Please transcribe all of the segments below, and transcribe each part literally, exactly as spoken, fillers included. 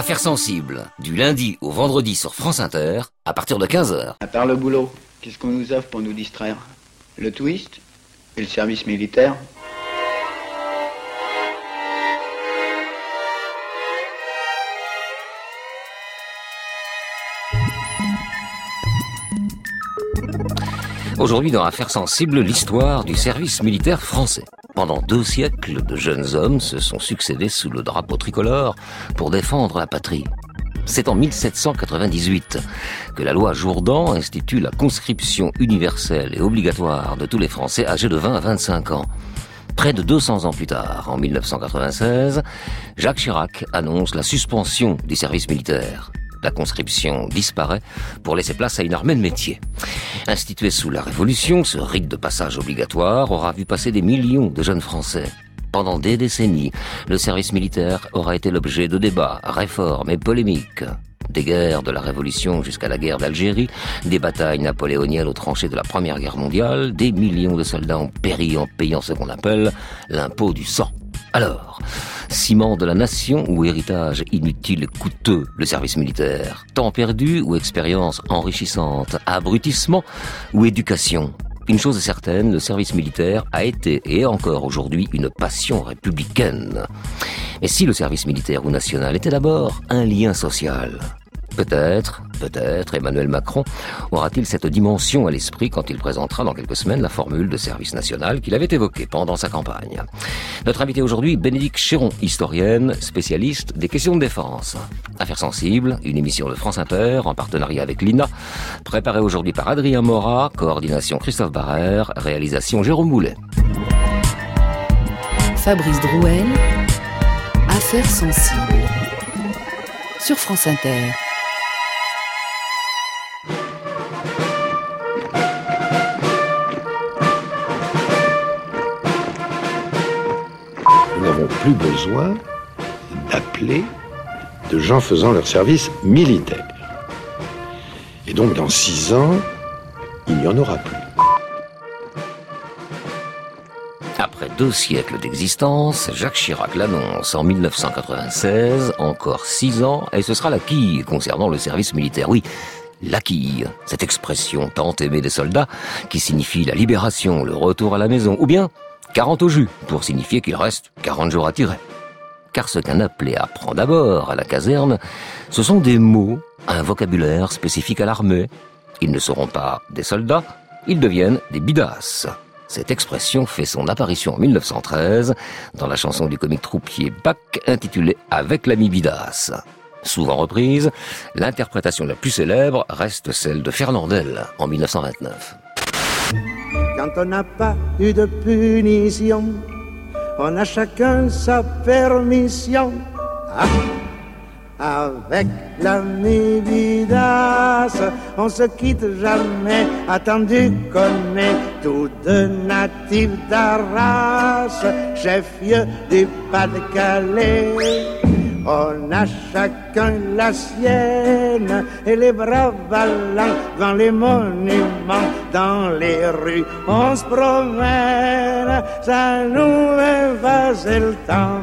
Affaires sensibles, du lundi au vendredi sur France Inter, à partir de quinze heures. À part le boulot, qu'est-ce qu'on nous offre pour nous distraire? Le twist et le service militaire. Aujourd'hui, dans Affaires sensibles, l'histoire du service militaire français. Pendant deux siècles, de jeunes hommes se sont succédés sous le drapeau tricolore pour défendre la patrie. C'est en mille sept cent quatre-vingt-dix-huit que la loi Jourdan institue la conscription universelle et obligatoire de tous les Français âgés de vingt à vingt-cinq ans. Près de deux cents ans plus tard, en mille neuf cent quatre-vingt-seize, Jacques Chirac annonce la suspension du service militaire. La conscription disparaît pour laisser place à une armée de métier. Institué sous la Révolution, ce rite de passage obligatoire aura vu passer des millions de jeunes Français. Pendant des décennies, le service militaire aura été l'objet de débats, réformes et polémiques. Des guerres de la Révolution jusqu'à la guerre d'Algérie, des batailles napoléoniennes aux tranchées de la Première Guerre mondiale, des millions de soldats ont péri en payant ce qu'on appelle l'impôt du sang. Alors, ciment de la nation ou héritage inutile et coûteux, le service militaire? Temps perdu ou expérience enrichissante? Abrutissement ou éducation? Une chose est certaine, le service militaire a été et est encore aujourd'hui une passion républicaine. Mais si le service militaire ou national était d'abord un lien social? Peut-être, peut-être, Emmanuel Macron aura-t-il cette dimension à l'esprit quand il présentera dans quelques semaines la formule de service national qu'il avait évoquée pendant sa campagne. Notre invité aujourd'hui, Bénédicte Chéron, historienne, spécialiste des questions de défense. Affaires sensibles, une émission de France Inter en partenariat avec l'I N A, préparée aujourd'hui par Adrien Morat, coordination Christophe Barrère, réalisation Jérôme Boulet. Fabrice Drouel, Affaires sensibles, sur France Inter. Nous n'avons plus besoin d'appeler de gens faisant leur service militaire. Et donc, dans six ans, il n'y en aura plus. Après deux siècles d'existence, Jacques Chirac l'annonce en mille neuf cent quatre-vingt-seize, encore six ans, et ce sera la quille concernant le service militaire. Oui, la quille, cette expression tant aimée des soldats, qui signifie la libération, le retour à la maison, ou bien quarante au jus, pour signifier qu'il reste quarante jours à tirer. Car ce qu'un appelé apprend d'abord à la caserne, ce sont des mots, un vocabulaire spécifique à l'armée. Ils ne seront pas des soldats, ils deviennent des bidasses. Cette expression fait son apparition en mille neuf cent treize dans la chanson du comique troupier Bach intitulée « Avec l'ami bidasse ». Souvent reprise, l'interprétation la plus célèbre reste celle de Fernandel en mille neuf cent vingt-neuf. Quand on n'a pas eu de punition, on a chacun sa permission. Ah, avec l'ami bidasse, on se quitte jamais, attendu qu'on est tous deux natifs d'Arras, chef-lieu du Pas-de-Calais. On a chacun la sienne et les bras ballants dans les monuments, dans les rues on se promène, ça nous fait passer le temps.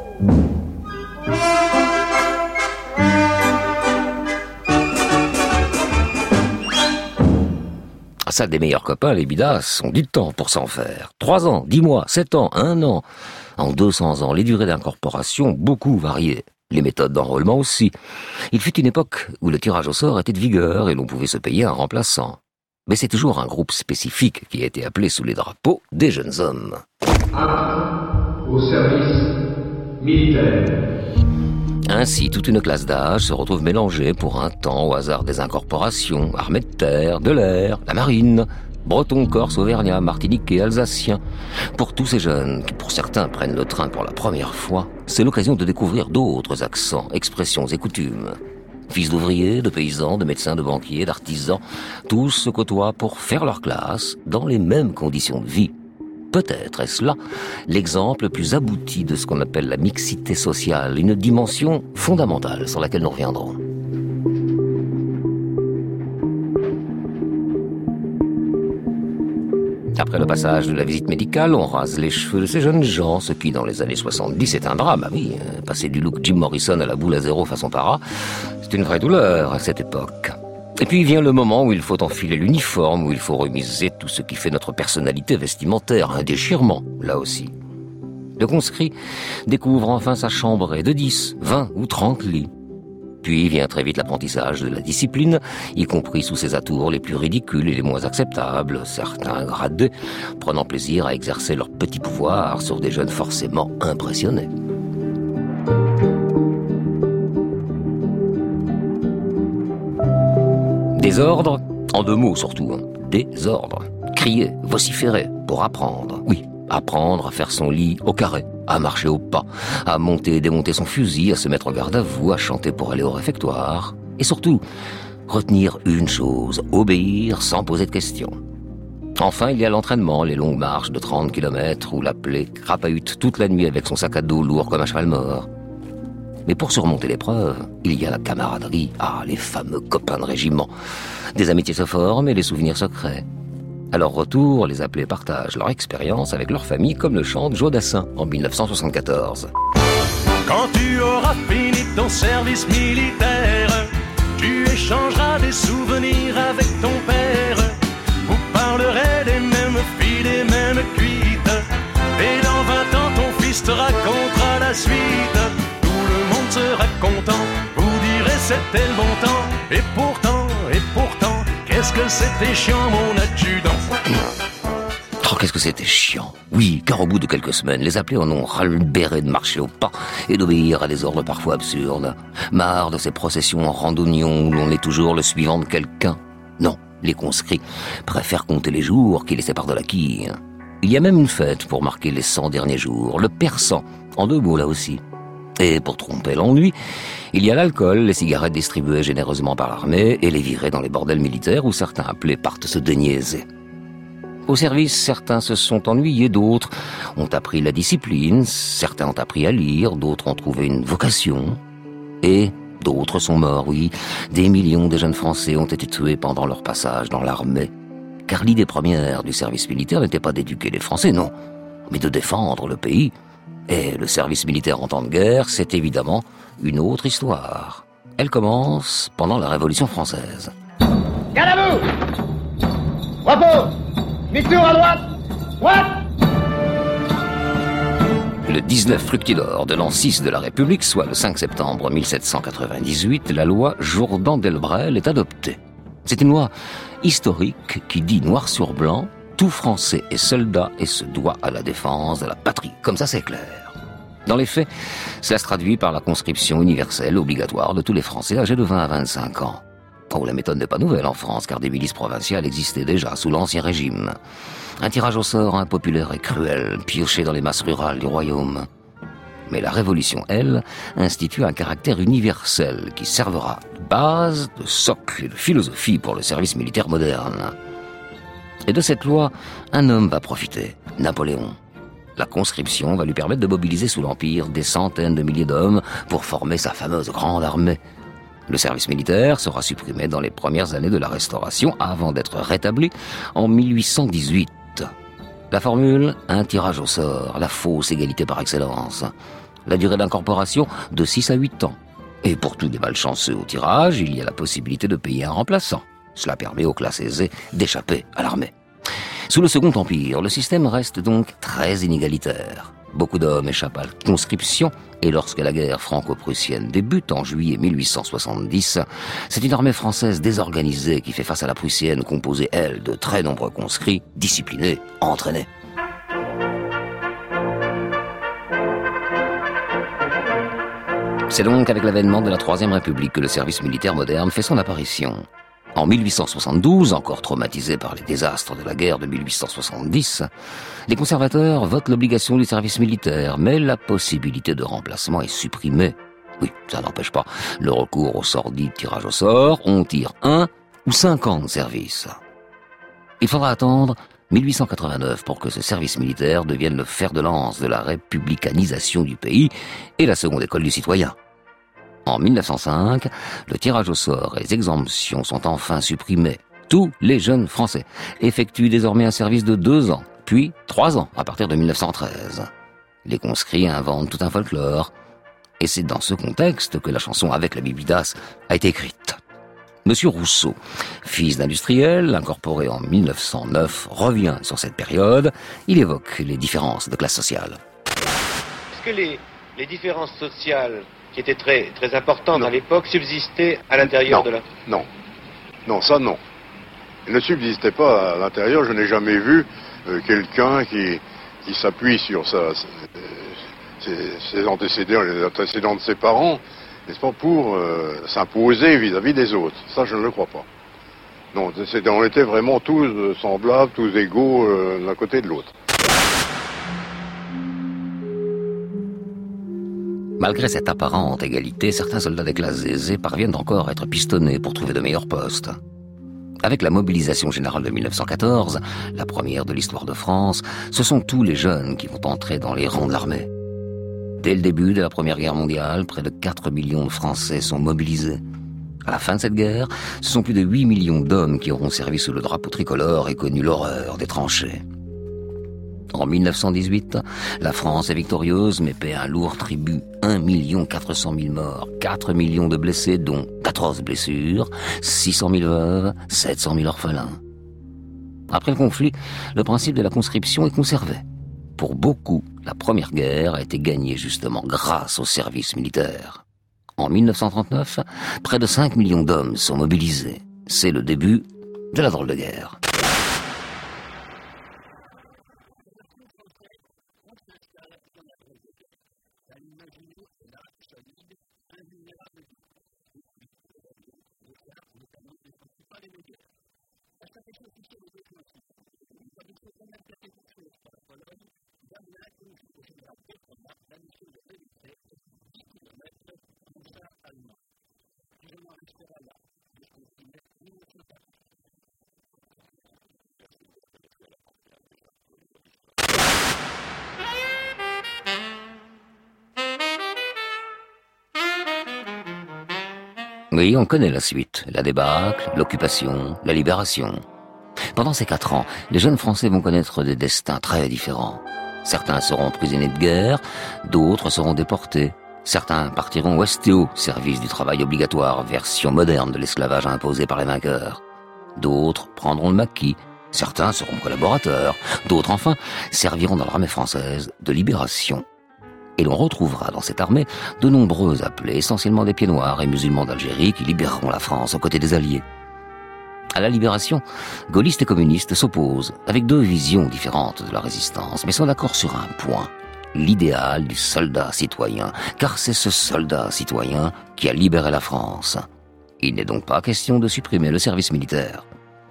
Ça, des meilleurs copains, les bidasses, ont du temps pour s'en faire. Trois ans, dix mois, sept ans, un an. En deux cents ans, les durées d'incorporation beaucoup variaient. Les méthodes d'enrôlement aussi. Il fut une époque où le tirage au sort était de vigueur et l'on pouvait se payer un remplaçant. Mais c'est toujours un groupe spécifique qui a été appelé sous les drapeaux des jeunes hommes. Apte au service militaire. Ainsi, toute une classe d'âge se retrouve mélangée pour un temps au hasard des incorporations, armée de terre, de l'air, la marine, bretons, corses, auvergnats, martiniquais, alsaciens. Pour tous ces jeunes, qui pour certains prennent le train pour la première fois, c'est l'occasion de découvrir d'autres accents, expressions et coutumes. Fils d'ouvriers, de paysans, de médecins, de banquiers, d'artisans, tous se côtoient pour faire leur classe dans les mêmes conditions de vie. Peut-être est-ce là l'exemple le plus abouti de ce qu'on appelle la mixité sociale, une dimension fondamentale sur laquelle nous reviendrons. Après le passage de la visite médicale, on rase les cheveux de ces jeunes gens, ce qui, dans les années soixante-dix, est un drame. Ah oui, passer du look Jim Morrison à la boule à zéro façon para, c'est une vraie douleur à cette époque. Et puis vient le moment où il faut enfiler l'uniforme, où il faut remiser tout ce qui fait notre personnalité vestimentaire, un déchirement, là aussi. Le conscrit découvre enfin sa chambrée de dix, vingt ou trente lits. Puis vient très vite l'apprentissage de la discipline, y compris sous ses atours les plus ridicules et les moins acceptables, certains gradés, prenant plaisir à exercer leur petit pouvoir sur des jeunes forcément impressionnés. Désordre, en deux mots surtout, hein. Désordre. Crier, vociférer, pour apprendre. Oui, apprendre à faire son lit au carré, à marcher au pas, à monter et démonter son fusil, à se mettre en garde à vous, à chanter pour aller au réfectoire. Et surtout, retenir une chose, obéir sans poser de questions. Enfin, il y a l'entraînement, les longues marches de trente kilomètres où l'appelé crapahute toute la nuit avec son sac à dos lourd comme un cheval mort. Mais pour surmonter l'épreuve, il y a la camaraderie, ah, les fameux copains de régiment. Des amitiés se forment et des souvenirs secrets. À leur retour, les appelés partagent leur expérience avec leur famille, comme le chante Joe Dassin en dix-neuf cent soixante-quatorze. Quand tu auras fini ton service militaire, tu échangeras des souvenirs avec ton père. Vous parlerez des mêmes filles, des mêmes cuites. Et dans vingt ans, ton fils te racontera la suite. Sera content, vous direz c'était le bon temps. Et pourtant, et pourtant, qu'est-ce que c'était chiant mon adjudant. Oh, qu'est-ce que c'était chiant. Oui, car au bout de quelques semaines, les appelés en ont ras-le-béret de marcher au pas et d'obéir à des ordres parfois absurdes. Marre de ces processions en randonnion où l'on est toujours le suivant de quelqu'un. Non, les conscrits préfèrent compter les jours qui les séparent de la quille. Il y a même une fête pour marquer les cent derniers jours, le persan, en deux mots là aussi. Et pour tromper l'ennui, il y a l'alcool, les cigarettes distribuées généreusement par l'armée et les virées dans les bordels militaires où certains appelés partent se déniaiser. Au service, certains se sont ennuyés, d'autres ont appris la discipline, certains ont appris à lire, d'autres ont trouvé une vocation. Et d'autres sont morts, oui. Des millions de jeunes Français ont été tués pendant leur passage dans l'armée. Car l'idée première du service militaire n'était pas d'éduquer les Français, non, mais de défendre le pays. Et le service militaire en temps de guerre, c'est évidemment une autre histoire. Elle commence pendant la Révolution française. Garde à vous! Repos! Mi-tour à droite! Droite! Le dix-neuf Fructidor de l'an six de la République, soit le cinq septembre mille sept cent quatre-vingt-dix-huit, la loi Jourdan-Delbrel est adoptée. C'est une loi historique qui dit noir sur blanc tout Français est soldat et se doit à la défense de la patrie. Comme ça, c'est clair. Dans les faits, cela se traduit par la conscription universelle obligatoire de tous les Français âgés de vingt à vingt-cinq ans. Oh, la méthode n'est pas nouvelle en France, car des milices provinciales existaient déjà sous l'Ancien Régime. Un tirage au sort impopulaire et cruel, pioché dans les masses rurales du royaume. Mais la Révolution, elle, institue un caractère universel qui servera de base, de socle et de philosophie pour le service militaire moderne. Et de cette loi, un homme va profiter, Napoléon. La conscription va lui permettre de mobiliser sous l'Empire des centaines de milliers d'hommes pour former sa fameuse grande armée. Le service militaire sera supprimé dans les premières années de la Restauration avant d'être rétabli en mille huit cent dix-huit. La formule, un tirage au sort, la fausse égalité par excellence. La durée d'incorporation, de six à huit ans. Et pour tous les malchanceux au tirage, il y a la possibilité de payer un remplaçant. Cela permet aux classes aisées d'échapper à l'armée. Sous le Second Empire, le système reste donc très inégalitaire. Beaucoup d'hommes échappent à la conscription, et lorsque la guerre franco-prussienne débute en juillet mille huit cent soixante-dix, c'est une armée française désorganisée qui fait face à la prussienne, composée, elle, de très nombreux conscrits, disciplinés, entraînés. C'est donc avec l'avènement de la Troisième République que le service militaire moderne fait son apparition. En mille huit cent soixante-douze, encore traumatisés par les désastres de la guerre de mille huit cent soixante-dix, les conservateurs votent l'obligation du service militaire, mais la possibilité de remplacement est supprimée. Oui, ça n'empêche pas le recours au sordide tirage au sort, on tire un ou cinq ans de service. Il faudra attendre mille huit cent quatre-vingt-neuf pour que ce service militaire devienne le fer de lance de la républicanisation du pays et la seconde école du citoyen. En mille neuf cent cinq, le tirage au sort et les exemptions sont enfin supprimés. Tous les jeunes Français effectuent désormais un service de deux ans, puis trois ans à partir de mille neuf cent treize. Les conscrits inventent tout un folklore. Et c'est dans ce contexte que la chanson Avec la Bibidas a été écrite. Monsieur Rousseau, fils d'industriel, incorporé en mille neuf cent neuf, revient sur cette période. Il évoque les différences de classe sociale. Est-ce que les, les différences sociales, qui étaient très, très importantes à l'époque, subsistaient à l'intérieur de la... Non, non, ça non. Il ne subsistait pas à l'intérieur. Je n'ai jamais vu euh, quelqu'un qui, qui s'appuie sur sa, ses, ses antécédents, les antécédents de ses parents, n'est-ce pas, pour euh, s'imposer vis-à-vis des autres. Ça, je ne le crois pas. Non, on était vraiment tous euh, semblables, tous égaux euh, d'un côté et de l'autre. Malgré cette apparente égalité, certains soldats des classes aisées parviennent encore à être pistonnés pour trouver de meilleurs postes. Avec la mobilisation générale de mille neuf cent quatorze, la première de l'histoire de France, ce sont tous les jeunes qui vont entrer dans les rangs de l'armée. Dès le début de la Première Guerre mondiale, près de quatre millions de Français sont mobilisés. À la fin de cette guerre, ce sont plus de huit millions d'hommes qui auront servi sous le drapeau tricolore et connu l'horreur des tranchées. En mille neuf cent dix-huit, la France est victorieuse mais paie un lourd tribut, un million quatre cent mille morts, quatre millions de blessés dont d'atroces blessures, six cent mille veuves, sept cent mille orphelins. Après le conflit, le principe de la conscription est conservé. Pour beaucoup, la Première Guerre a été gagnée justement grâce au service militaire. En mille neuf cent trente-neuf, près de cinq millions d'hommes sont mobilisés. C'est le début de la drôle de guerre. Oui, on connaît la suite. La débâcle, l'occupation, la libération. Pendant ces quatre ans, les jeunes Français vont connaître des destins très différents. Certains seront prisonniers de guerre, d'autres seront déportés. Certains partiront au S T O, service du travail obligatoire, version moderne de l'esclavage imposé par les vainqueurs. D'autres prendront le maquis. Certains seront collaborateurs. D'autres, enfin, serviront dans l'armée française de libération. Et l'on retrouvera dans cette armée de nombreux appelés, essentiellement des Pieds-Noirs et musulmans d'Algérie, qui libéreront la France aux côtés des Alliés. À la libération, gaullistes et communistes s'opposent, avec deux visions différentes de la résistance, mais sont d'accord sur un point, l'idéal du soldat citoyen, car c'est ce soldat citoyen qui a libéré la France. Il n'est donc pas question de supprimer le service militaire.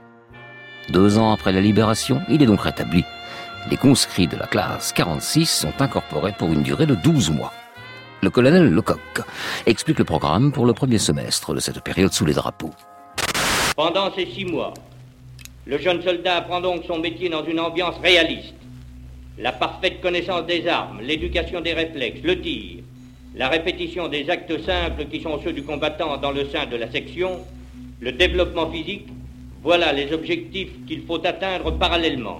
Deux ans après la libération, il est donc rétabli. Les conscrits de la classe quarante-six sont incorporés pour une durée de douze mois. Le colonel Lecoq explique le programme pour le premier semestre de cette période sous les drapeaux. Pendant ces six mois, le jeune soldat apprend donc son métier dans une ambiance réaliste. La parfaite connaissance des armes, l'éducation des réflexes, le tir, la répétition des actes simples qui sont ceux du combattant dans le sein de la section, le développement physique, voilà les objectifs qu'il faut atteindre parallèlement.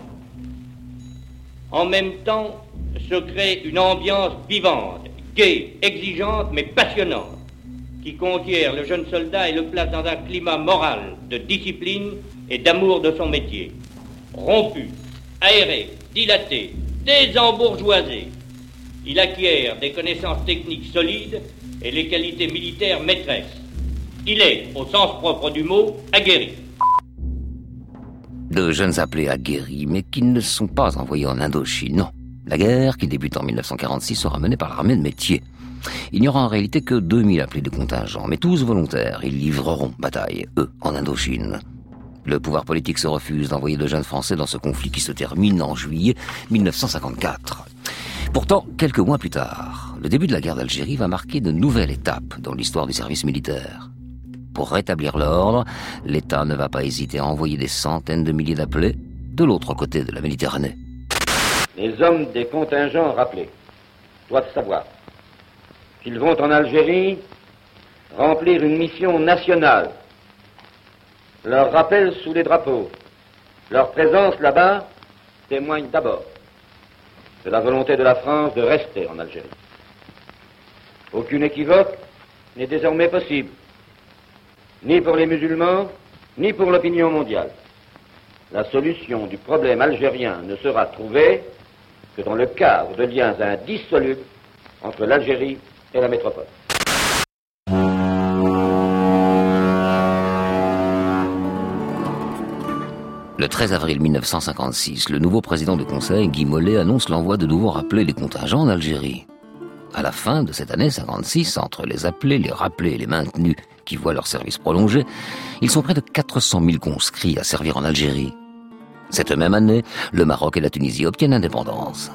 En même temps, se crée une ambiance vivante, gaie, exigeante, mais passionnante, qui conquiert le jeune soldat et le place dans un climat moral, de discipline et d'amour de son métier. Rompu, aéré, dilaté, désembourgeoisé, il acquiert des connaissances techniques solides et les qualités militaires maîtresses. Il est, au sens propre du mot, aguerri. De jeunes appelés aguerris, mais qui ne sont pas envoyés en Indochine, non. La guerre, qui débute en mille neuf cent quarante-six, sera menée par l'armée de métier. Il n'y aura en réalité que deux mille appelés de contingent, mais tous volontaires. Ils livreront bataille, eux, en Indochine. Le pouvoir politique se refuse d'envoyer de jeunes Français dans ce conflit qui se termine en juillet mille neuf cent cinquante-quatre. Pourtant, quelques mois plus tard, le début de la guerre d'Algérie va marquer de nouvelles étapes dans l'histoire du service militaire. Pour rétablir l'ordre, l'État ne va pas hésiter à envoyer des centaines de milliers d'appelés de l'autre côté de la Méditerranée. Les hommes des contingents rappelés doivent savoir qu'ils vont en Algérie remplir une mission nationale Leur rappel sous les drapeaux, leur présence là-bas témoigne d'abord de la volonté de la France de rester en Algérie. Aucune équivoque n'est désormais possible, ni pour les musulmans, ni pour l'opinion mondiale. La solution du problème algérien ne sera trouvée que dans le cadre de liens indissolubles entre l'Algérie et la métropole. Le treize avril mille neuf cent cinquante-six, le nouveau président du Conseil, Guy Mollet, annonce l'envoi de nouveaux rappelés des contingents en Algérie. À la fin de cette année cinquante-six, entre les appelés, les rappelés et les maintenus qui voient leur service prolongé, ils sont près de quatre cent mille conscrits à servir en Algérie. Cette même année, le Maroc et la Tunisie obtiennent l'indépendance.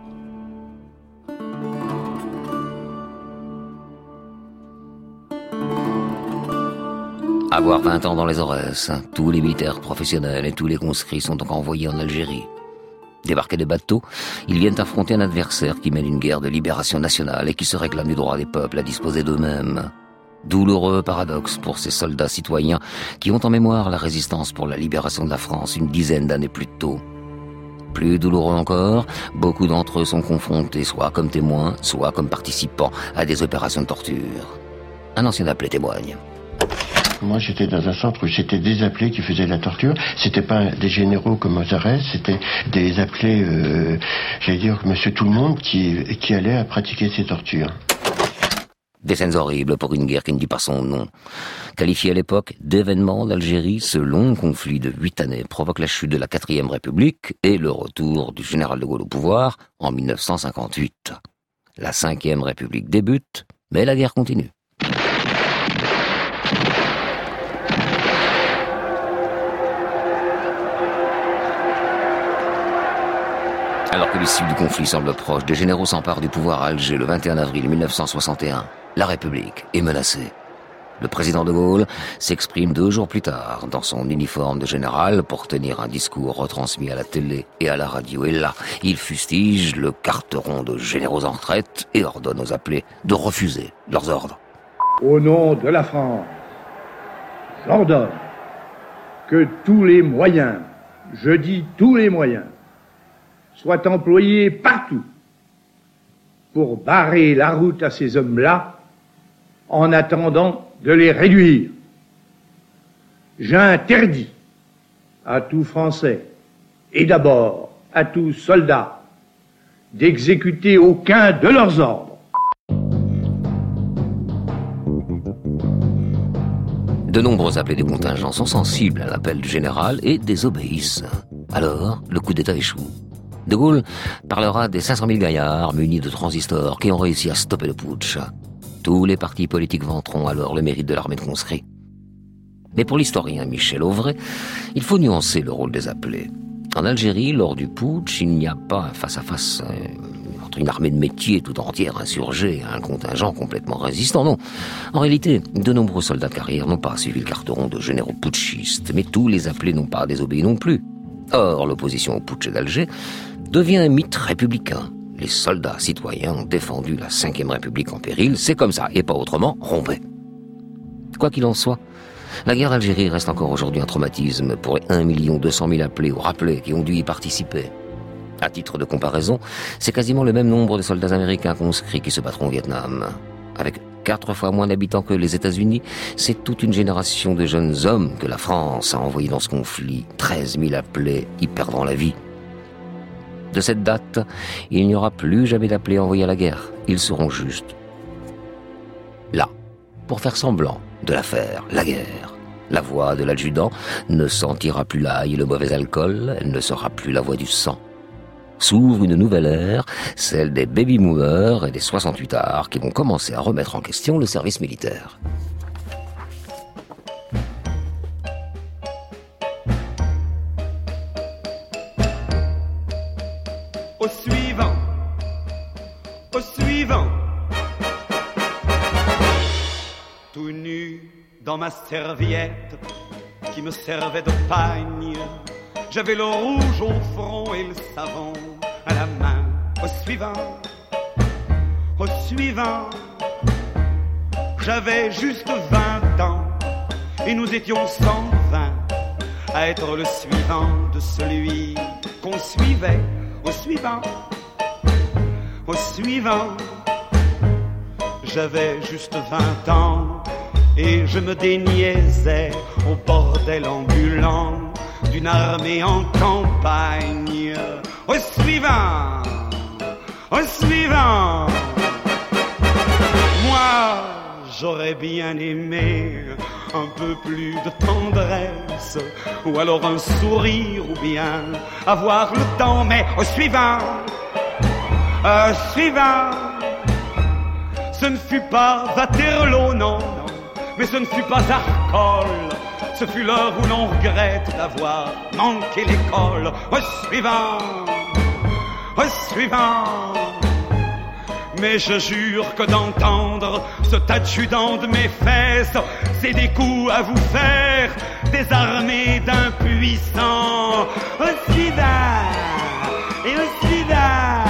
Avoir vingt ans dans les Aurès, tous les militaires professionnels et tous les conscrits sont donc envoyés en Algérie. Débarqués des bateaux, ils viennent affronter un adversaire qui mène une guerre de libération nationale et qui se réclame du droit des peuples à disposer d'eux-mêmes. Douloureux paradoxe pour ces soldats citoyens qui ont en mémoire la résistance pour la libération de la France une dizaine d'années plus tôt. Plus douloureux encore, beaucoup d'entre eux sont confrontés soit comme témoins, soit comme participants à des opérations de torture. Un ancien appelé témoigne. Moi, j'étais dans un centre où c'était des appelés qui faisaient la torture. C'était pas des généraux comme aux arrêts, c'était des appelés, euh, j'allais dire, monsieur tout le monde qui, qui allait à pratiquer ces tortures. Des scènes horribles pour une guerre qui ne dit pas son nom. Qualifié à l'époque d'événement d'Algérie, ce long conflit de huit années provoque la chute de la quatrième République et le retour du général de Gaulle au pouvoir en mille neuf cent cinquante-huit. La cinquième République débute, mais la guerre continue. Alors que l'issue du conflit semble proche, des généraux s'emparent du pouvoir à Alger le vingt et un avril mille neuf cent soixante et un. La République est menacée. Le président de Gaulle s'exprime deux jours plus tard dans son uniforme de général pour tenir un discours retransmis à la télé et à la radio. Et là, il fustige le carteron de généraux en retraite et ordonne aux appelés de refuser leurs ordres. Au nom de la France, j'ordonne que tous les moyens, je dis tous les moyens, soient employés partout pour barrer la route à ces hommes-là en attendant de les réduire. J'interdis à tout Français et d'abord à tout soldat d'exécuter aucun de leurs ordres. De nombreux appelés des contingents sont sensibles à l'appel du général et désobéissent. Alors, le coup d'État échoue. De Gaulle parlera des cinq cent mille gaillards munis de transistors qui ont réussi à stopper le putsch. Tous les partis politiques vanteront alors le mérite de l'armée de conscrits. Mais pour l'historien Michel Auvray, il faut nuancer le rôle des appelés. En Algérie, lors du putsch, il n'y a pas un face-à-face euh, entre une armée de métier tout entière insurgée et un contingent complètement résistant, non. En réalité, de nombreux soldats de carrière n'ont pas suivi le carteron de généraux putschistes, mais tous les appelés n'ont pas désobéi non plus. Or, l'opposition au putsch d'Alger devient un mythe républicain. Les soldats citoyens ont défendu la cinquième République en péril, c'est comme ça, et pas autrement, rompez. Quoi qu'il en soit, la guerre d'Algérie reste encore aujourd'hui un traumatisme pour les un million deux cent mille appelés ou rappelés qui ont dû y participer. À titre de comparaison, c'est quasiment le même nombre de soldats américains conscrits qui se battront au Vietnam. Avec quatre fois moins d'habitants que les États-Unis, c'est toute une génération de jeunes hommes que la France a envoyés dans ce conflit. treize mille appelés y perdront la vie. De cette date, il n'y aura plus jamais d'appelés envoyés à la guerre. Ils seront juste là, pour faire semblant de la faire, la guerre. La voix de l'adjudant ne sentira plus l'ail et le mauvais alcool, elle ne sera plus la voix du sang. S'ouvre une nouvelle ère, celle des baby-boomers et des soixante-huitards qui vont commencer à remettre en question le service militaire. Au suivant, au suivant. Tout nu dans ma serviette qui me servait de pagne, j'avais le rouge au front et le savon à la main. Au suivant, au suivant. J'avais juste vingt ans et nous étions cent vingt à être le suivant de celui qu'on suivait, au suivant, au suivant. J'avais juste vingt ans et je me déniaisais au bordel ambulant d'une armée en campagne. Au suivant, au suivant. Moi, j'aurais bien aimé un peu plus de tendresse, ou alors un sourire, ou bien avoir le temps, mais au suivant, au suivant. Ce ne fut pas Waterloo, non, non, mais ce ne fut pas Arcole. Ce fut l'heure où l'on regrette d'avoir manqué l'école. Au suivant, au suivant. Mais je jure que d'entendre ce adjudant de mes fesses, c'est des coups à vous faire, désarmés d'impuissants. Au suivant, et au suivant.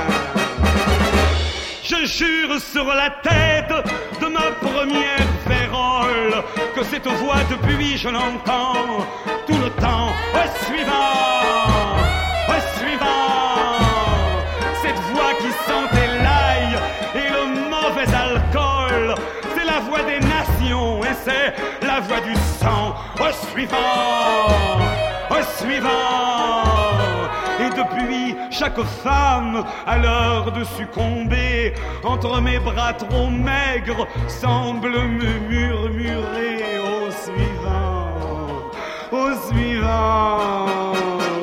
Je jure sur la tête de ma première vérole que cette voix depuis je l'entends tout le temps. Au suivant, au suivant. Cette voix qui sentait l'ail et le mauvais alcool, c'est la voix des nations et c'est la voix du sang. Au suivant, au suivant. Et depuis, chaque femme, à l'heure de succomber, entre mes bras trop maigres, semble me murmurer au suivant, au suivant.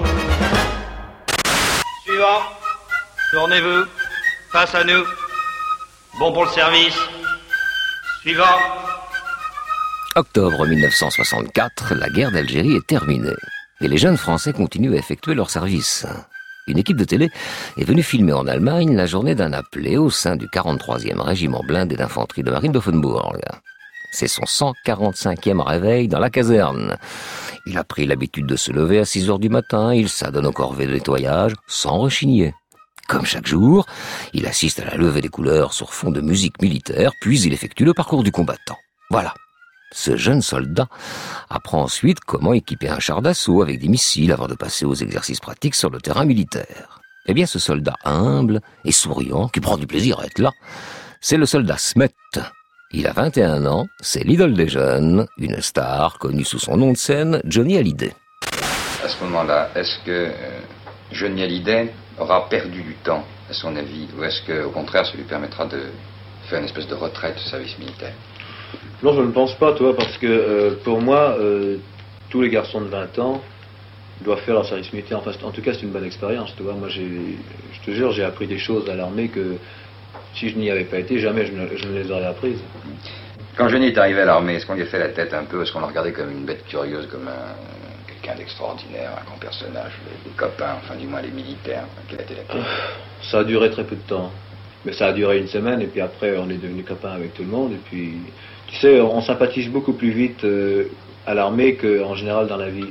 Suivant, tournez-vous, face à nous. Bon pour le service. Suivant. Octobre mille neuf cent soixante-quatre, la guerre d'Algérie est terminée. Et les jeunes Français continuent à effectuer leur service. Une équipe de télé est venue filmer en Allemagne la journée d'un appelé au sein du quarante-troisième régiment blindé d'infanterie de marine d'Offenbourg. C'est son cent quarante-cinquième réveil dans la caserne. Il a pris l'habitude de se lever à six heures du matin, il s'adonne aux corvées de nettoyage sans rechigner. Comme chaque jour, il assiste à la levée des couleurs sur fond de musique militaire, puis il effectue le parcours du combattant. Voilà. Ce jeune soldat apprend ensuite comment équiper un char d'assaut avec des missiles avant de passer aux exercices pratiques sur le terrain militaire. Eh bien, ce soldat humble et souriant, qui prend du plaisir à être là, c'est le soldat Smet. Il a vingt et un ans, c'est l'idole des jeunes, une star connue sous son nom de scène, Johnny Hallyday. À ce moment-là, est-ce que euh, Johnny Hallyday aura perdu du temps, à son avis, ou est-ce qu'au contraire, ça lui permettra de faire une espèce de retraite du service militaire? Non, je ne pense pas, toi, parce que euh, pour moi, euh, tous les garçons de vingt ans doivent faire leur service militaire. Enfin, en tout cas, c'est une bonne expérience, tu vois. Moi, j'ai, je te jure, j'ai appris des choses à l'armée que si je n'y avais pas été, jamais je ne, je ne les aurais apprises. Quand Johnny est arrivé à l'armée, est-ce qu'on lui a fait la tête un peu? Est-ce qu'on l'a regardé comme une bête curieuse, comme un, quelqu'un d'extraordinaire, un grand personnage, les, les copains, enfin du moins les militaires? Quelle a été la tête? Ça a duré très peu de temps. Mais ça a duré une semaine, et puis après, on est devenus copains avec tout le monde, et puis... Tu sais, on sympathise beaucoup plus vite euh, à l'armée qu'en général dans la vie.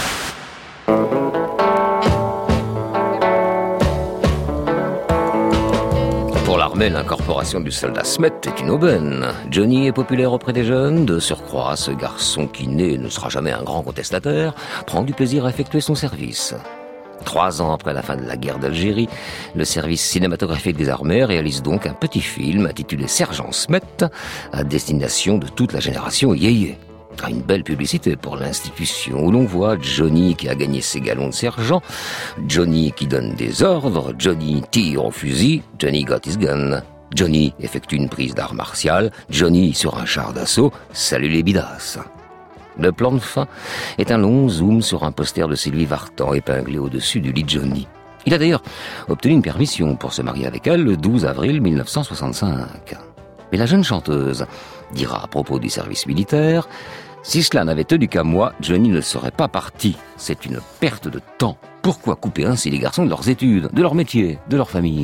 Pour l'armée, l'incorporation du soldat Smet est une aubaine. Johnny est populaire auprès des jeunes. De surcroît, ce garçon qui naît ne sera jamais un grand contestataire, prend du plaisir à effectuer son service. Trois ans après la fin de la guerre d'Algérie, le service cinématographique des armées réalise donc un petit film intitulé Sergent Smet, à destination de toute la génération yéyé. Une belle publicité pour l'institution où l'on voit Johnny qui a gagné ses galons de sergent, Johnny qui donne des ordres, Johnny tire au fusil, Johnny got his gun. Johnny effectue une prise d'art martial, Johnny sur un char d'assaut, salut les bidasses. Le plan de fin est un long zoom sur un poster de Sylvie Vartan épinglé au-dessus du lit de Johnny. Il a d'ailleurs obtenu une permission pour se marier avec elle le douze avril mille neuf cent soixante-cinq. Mais la jeune chanteuse dira à propos du service militaire « Si cela n'avait tenu qu'à moi, Johnny ne serait pas parti. C'est une perte de temps. Pourquoi couper ainsi les garçons de leurs études, de leur métier, de leur famille ?»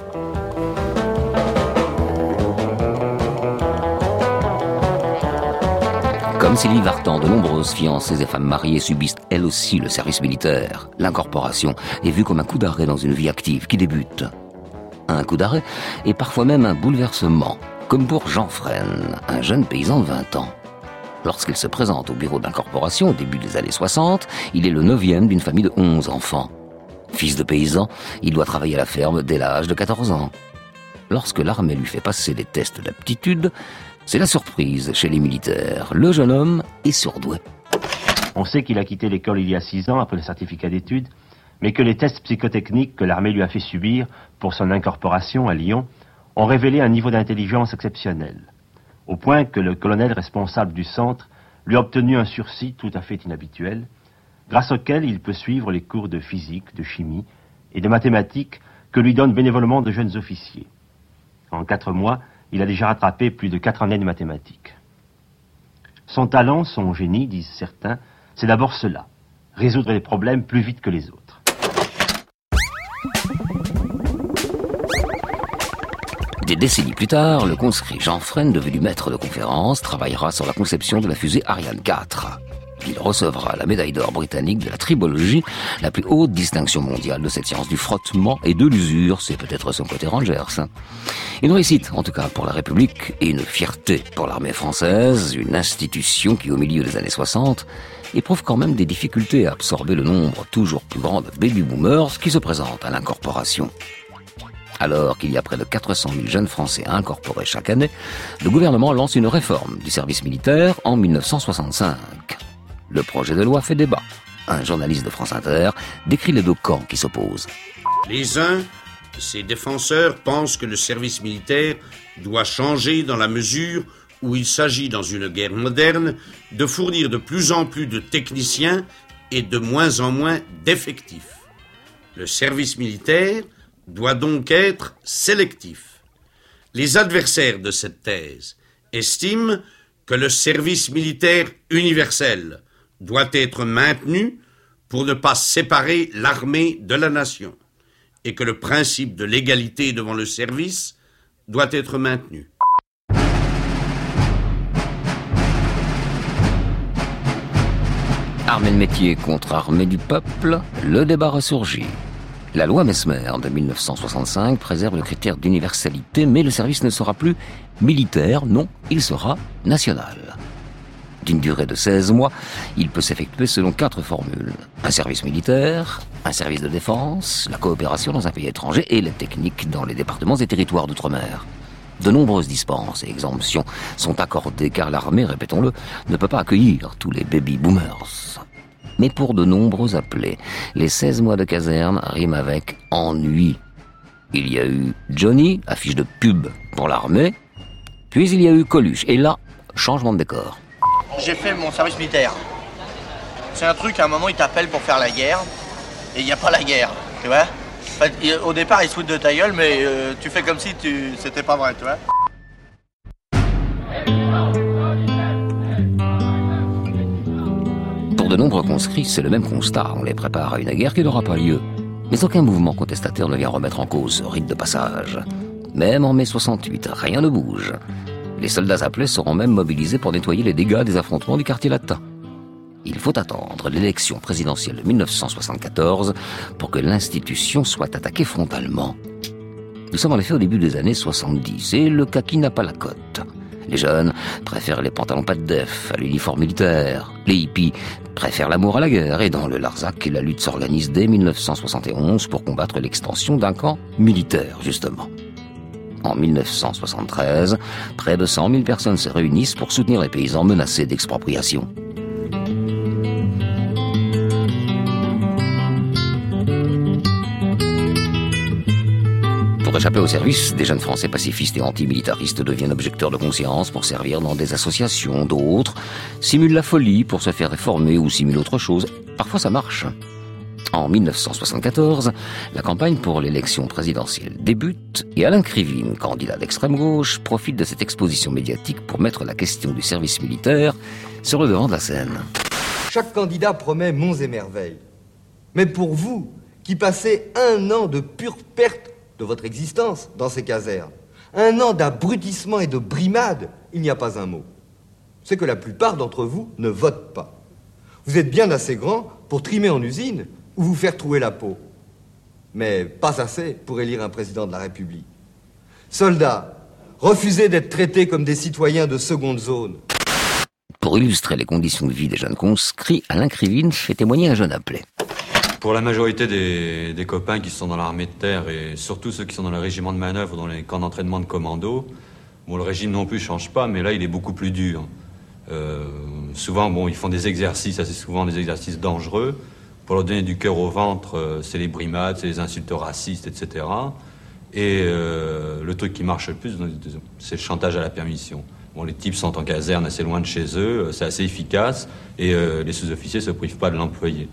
Comme Sylvie Vartan, de nombreuses fiancées et femmes mariées subissent elles aussi le service militaire. L'incorporation est vue comme un coup d'arrêt dans une vie active qui débute. Un coup d'arrêt et parfois même un bouleversement, comme pour Jean Fresne, un jeune paysan de vingt ans. Lorsqu'il se présente au bureau d'incorporation au début des années soixante, il est le neuvième d'une famille de onze enfants. Fils de paysan, il doit travailler à la ferme dès l'âge de quatorze ans. Lorsque l'armée lui fait passer des tests d'aptitude, c'est la surprise chez les militaires. Le jeune homme est surdoué. On sait qu'il a quitté l'école il y a six ans après le certificat d'études, mais que les tests psychotechniques que l'armée lui a fait subir pour son incorporation à Lyon ont révélé un niveau d'intelligence exceptionnel, au point que le colonel responsable du centre lui a obtenu un sursis tout à fait inhabituel, grâce auquel il peut suivre les cours de physique, de chimie et de mathématiques que lui donnent bénévolement de jeunes officiers. En quatre mois, il a déjà rattrapé plus de quatre années de mathématiques. Son talent, son génie, disent certains, c'est d'abord cela, résoudre les problèmes plus vite que les autres. Des décennies plus tard, le conscrit Jean Fresne, devenu maître de conférence, travaillera sur la conception de la fusée Ariane quatre. Il recevra la médaille d'or britannique de la tribologie, la plus haute distinction mondiale de cette science du frottement et de l'usure. C'est peut-être son côté Rangers. Une réussite, en tout cas pour la République, et une fierté pour l'armée française, une institution qui, au milieu des années soixante, éprouve quand même des difficultés à absorber le nombre toujours plus grand de baby-boomers qui se présentent à l'incorporation. Alors qu'il y a près de quatre cent mille jeunes Français à incorporer chaque année, le gouvernement lance une réforme du service militaire en mille neuf cent soixante-cinq. Le projet de loi fait débat. Un journaliste de France Inter décrit les deux camps qui s'opposent. Les uns, ces défenseurs, pensent que le service militaire doit changer dans la mesure où il s'agit, dans une guerre moderne, de fournir de plus en plus de techniciens et de moins en moins d'effectifs. Le service militaire doit donc être sélectif. Les adversaires de cette thèse estiment que le service militaire universel doit être maintenu pour ne pas séparer l'armée de la nation, et que le principe de l'égalité devant le service doit être maintenu. Armée de métier contre armée du peuple, le débat ressurgit. La loi Messmer de mille neuf cent soixante-cinq préserve le critère d'universalité, mais le service ne sera plus militaire, non, il sera national. D'une durée de seize mois, il peut s'effectuer selon quatre formules. Un service militaire, un service de défense, la coopération dans un pays étranger et les techniques dans les départements et territoires d'outre-mer. De nombreuses dispenses et exemptions sont accordées car l'armée, répétons-le, ne peut pas accueillir tous les baby-boomers. Mais pour de nombreux appelés, les seize mois de caserne riment avec ennui. Il y a eu Johnny, affiche de pub pour l'armée, puis il y a eu Coluche, et là, changement de décor. J'ai fait mon service militaire. C'est un truc, à un moment, ils t'appellent pour faire la guerre, et il n'y a pas la guerre, tu vois. En fait, au départ, ils se foutent de ta gueule, mais euh, tu fais comme si tu... c'était pas vrai, tu vois. Pour de nombreux conscrits, c'est le même constat. On les prépare à une guerre qui n'aura pas lieu. Mais aucun mouvement contestataire ne vient remettre en cause ce rite de passage. Même en mai soixante-huit, rien ne bouge. Les soldats appelés seront même mobilisés pour nettoyer les dégâts des affrontements du quartier latin. Il faut attendre l'élection présidentielle de mille neuf cent soixante-quatorze pour que l'institution soit attaquée frontalement. Nous sommes en effet au début des années soixante-dix et le kaki n'a pas la cote. Les jeunes préfèrent les pantalons pas de def à l'uniforme militaire. Les hippies préfèrent l'amour à la guerre et dans le Larzac, la lutte s'organise dès mille neuf cent soixante et onze pour combattre l'extension d'un camp militaire, justement. En mille neuf cent soixante-treize, près de cent mille personnes se réunissent pour soutenir les paysans menacés d'expropriation. Pour échapper au service, des jeunes Français pacifistes et antimilitaristes deviennent objecteurs de conscience pour servir dans des associations. D'autres simulent la folie pour se faire réformer ou simulent autre chose. Parfois ça marche. En mille neuf cent soixante-quatorze, la campagne pour l'élection présidentielle débute et Alain Krivine, candidat d'extrême gauche, profite de cette exposition médiatique pour mettre la question du service militaire sur le devant de la scène. Chaque candidat promet monts et merveilles. Mais pour vous, qui passez un an de pure perte de votre existence dans ces casernes, un an d'abrutissement et de brimade, il n'y a pas un mot. C'est que la plupart d'entre vous ne votent pas. Vous êtes bien assez grands pour trimer en usine ou vous faire trouer la peau. Mais pas assez pour élire un président de la République. Soldats, refusez d'être traités comme des citoyens de seconde zone. Pour Pour illustrer les conditions de vie des jeunes conscrits, Alain Krivine fait témoigner un jeune appelé. Pour la majorité des, des copains qui sont dans l'armée de terre et surtout ceux qui sont dans le régiment de manœuvre ou dans les camps d'entraînement de commando, bon, le régime non plus ne change pas, mais là, il est beaucoup plus dur. Euh, souvent, bon, ils font des exercices, assez souvent des exercices dangereux. Pour leur donner du cœur au ventre, euh, c'est les brimades, c'est les insultes racistes, et cetera. Et euh, le truc qui marche le plus, c'est le chantage à la permission. Bon, les types sont en caserne assez loin de chez eux, c'est assez efficace, et euh, les sous-officiers ne se privent pas de l'employer.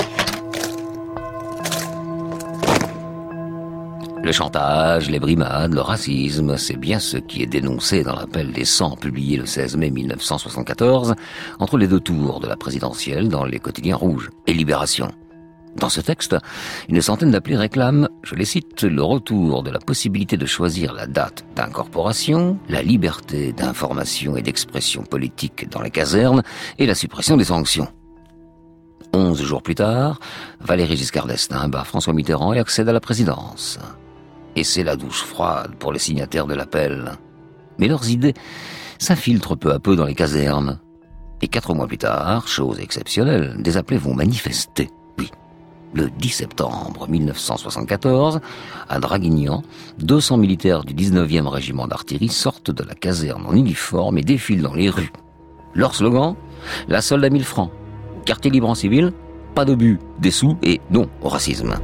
Le chantage, les brimades, le racisme, c'est bien ce qui est dénoncé dans l'appel des cent publié le seize mai mille neuf cent soixante-quatorze, entre les deux tours de la présidentielle dans les quotidiens rouges et Libération. Dans ce texte, une centaine d'appelés réclament, je les cite, le retour de la possibilité de choisir la date d'incorporation, la liberté d'information et d'expression politique dans les casernes et la suppression des sanctions. Onze jours plus tard, Valéry Giscard d'Estaing bat François Mitterrand et accède à la présidence. Et c'est la douche froide pour les signataires de l'appel. Mais leurs idées s'infiltrent peu à peu dans les casernes. Et quatre mois plus tard, chose exceptionnelle, des appelés vont manifester. Oui, le dix septembre mille neuf cent soixante-quatorze, à Draguignan, deux cents militaires du dix-neuvième régiment d'artillerie sortent de la caserne en uniforme et défilent dans les rues. Leur slogan, la solde à mille francs. Quartier libre en civil, pas de but, des sous et non au racisme.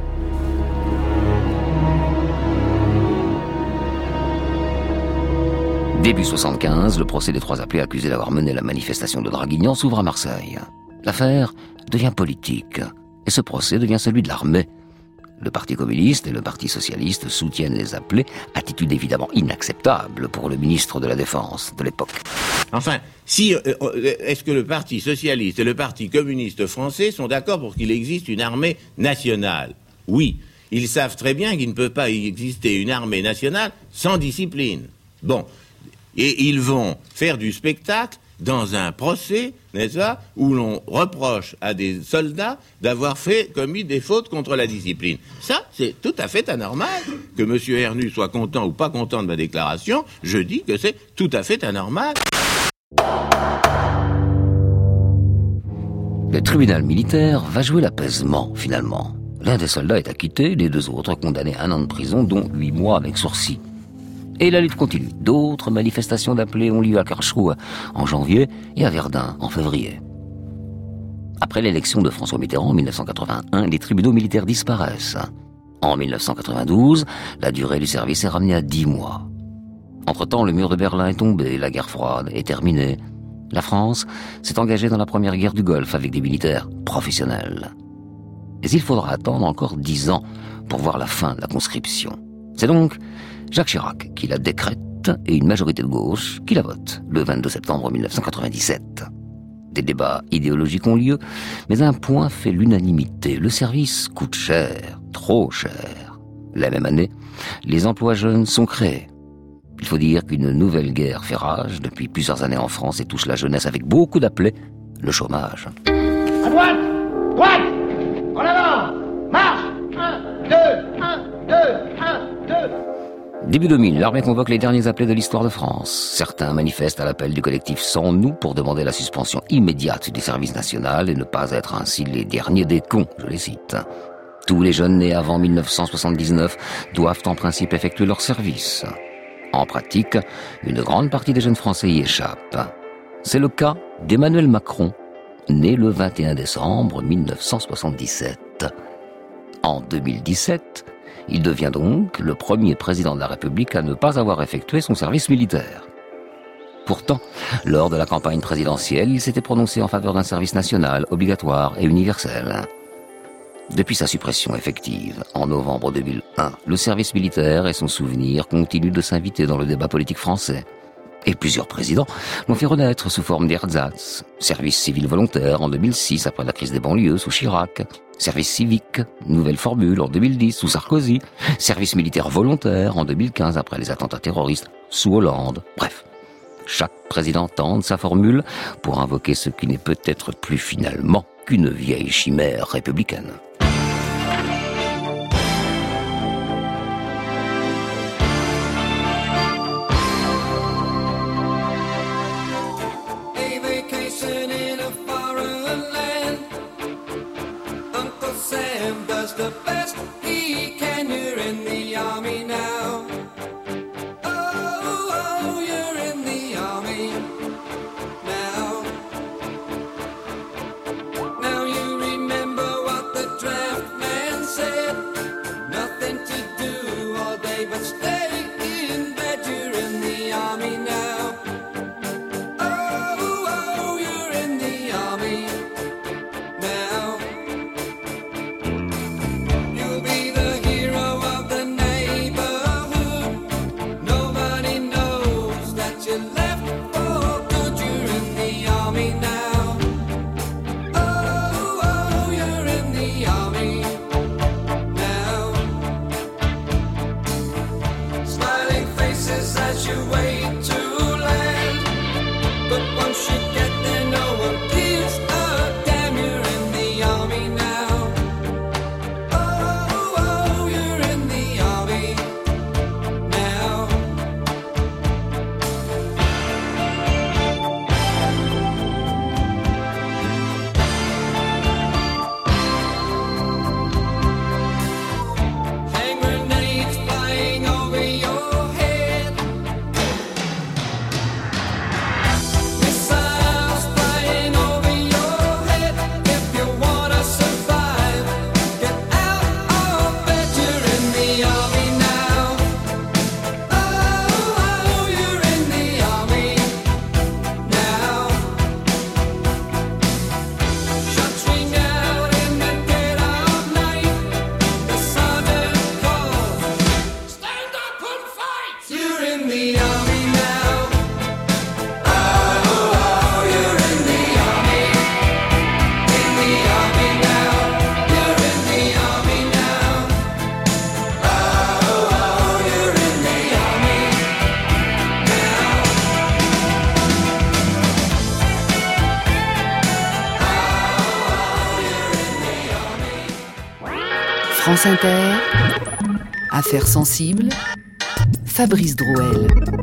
Début soixante-quinze, le procès des trois appelés accusés d'avoir mené la manifestation de Draguignan s'ouvre à Marseille. L'affaire devient politique et ce procès devient celui de l'armée. Le Parti communiste et le Parti socialiste soutiennent les appelés, attitude évidemment inacceptable pour le ministre de la Défense de l'époque. Enfin, si euh, est-ce que le Parti socialiste et le Parti communiste français sont d'accord pour qu'il existe une armée nationale? Oui, ils savent très bien qu'il ne peut pas y exister une armée nationale sans discipline. Bon, et ils vont faire du spectacle dans un procès, n'est-ce pas, où l'on reproche à des soldats d'avoir fait, commis des fautes contre la discipline. Ça, c'est tout à fait anormal. Que M. Hernu soit content ou pas content de ma déclaration, je dis que c'est tout à fait anormal. Le tribunal militaire va jouer l'apaisement, finalement. L'un des soldats est acquitté, les deux autres condamnés à un an de prison, dont huit mois avec sursis. Et la lutte continue. D'autres manifestations d'appelés ont lieu à Karlsruhe en janvier et à Verdun en février. Après l'élection de François Mitterrand en mille neuf cent quatre-vingt-un, les tribunaux militaires disparaissent. En mille neuf cent quatre-vingt-douze, la durée du service est ramenée à dix mois. Entre-temps, le mur de Berlin est tombé, la guerre froide est terminée. La France s'est engagée dans la première guerre du Golfe avec des militaires professionnels. Mais il faudra attendre encore dix ans pour voir la fin de la conscription. C'est donc Jacques Chirac qui la décrète et une majorité de gauche qui la vote le vingt-deux septembre mille neuf cent quatre-vingt-dix-sept. Des débats idéologiques ont lieu, mais un point fait l'unanimité. Le service coûte cher, trop cher. La même année, les emplois jeunes sont créés. Il faut dire qu'une nouvelle guerre fait rage depuis plusieurs années en France et touche la jeunesse avec beaucoup d'appelés, le chômage. À droite, droite, en avant, marche, un, deux, un, deux, un, deux. Début deux mille, l'armée convoque les derniers appelés de l'histoire de France. Certains manifestent à l'appel du collectif Sans Nous pour demander la suspension immédiate du service national et ne pas être ainsi les derniers des cons, je les cite. Tous les jeunes nés avant mille neuf cent soixante-dix-neuf doivent en principe effectuer leur service. En pratique, une grande partie des jeunes Français y échappent. C'est le cas d'Emmanuel Macron, né le vingt et un décembre mille neuf cent soixante-dix-sept. En deux mille dix-sept, il devient donc le premier président de la République à ne pas avoir effectué son service militaire. Pourtant, lors de la campagne présidentielle, il s'était prononcé en faveur d'un service national, obligatoire et universel. Depuis sa suppression effective, en novembre deux mille un, le service militaire et son souvenir continuent de s'inviter dans le débat politique français. Et plusieurs présidents l'ont fait renaître sous forme d'ersatz. Service civil volontaire en deux mille six après la crise des banlieues sous Chirac. Service civique, nouvelle formule en deux mille dix sous Sarkozy. Service militaire volontaire en deux mille quinze après les attentats terroristes sous Hollande. Bref, chaque président tente sa formule pour invoquer ce qui n'est peut-être plus finalement qu'une vieille chimère républicaine. A vacation France Inter, Affaires sensibles, Fabrice Drouel.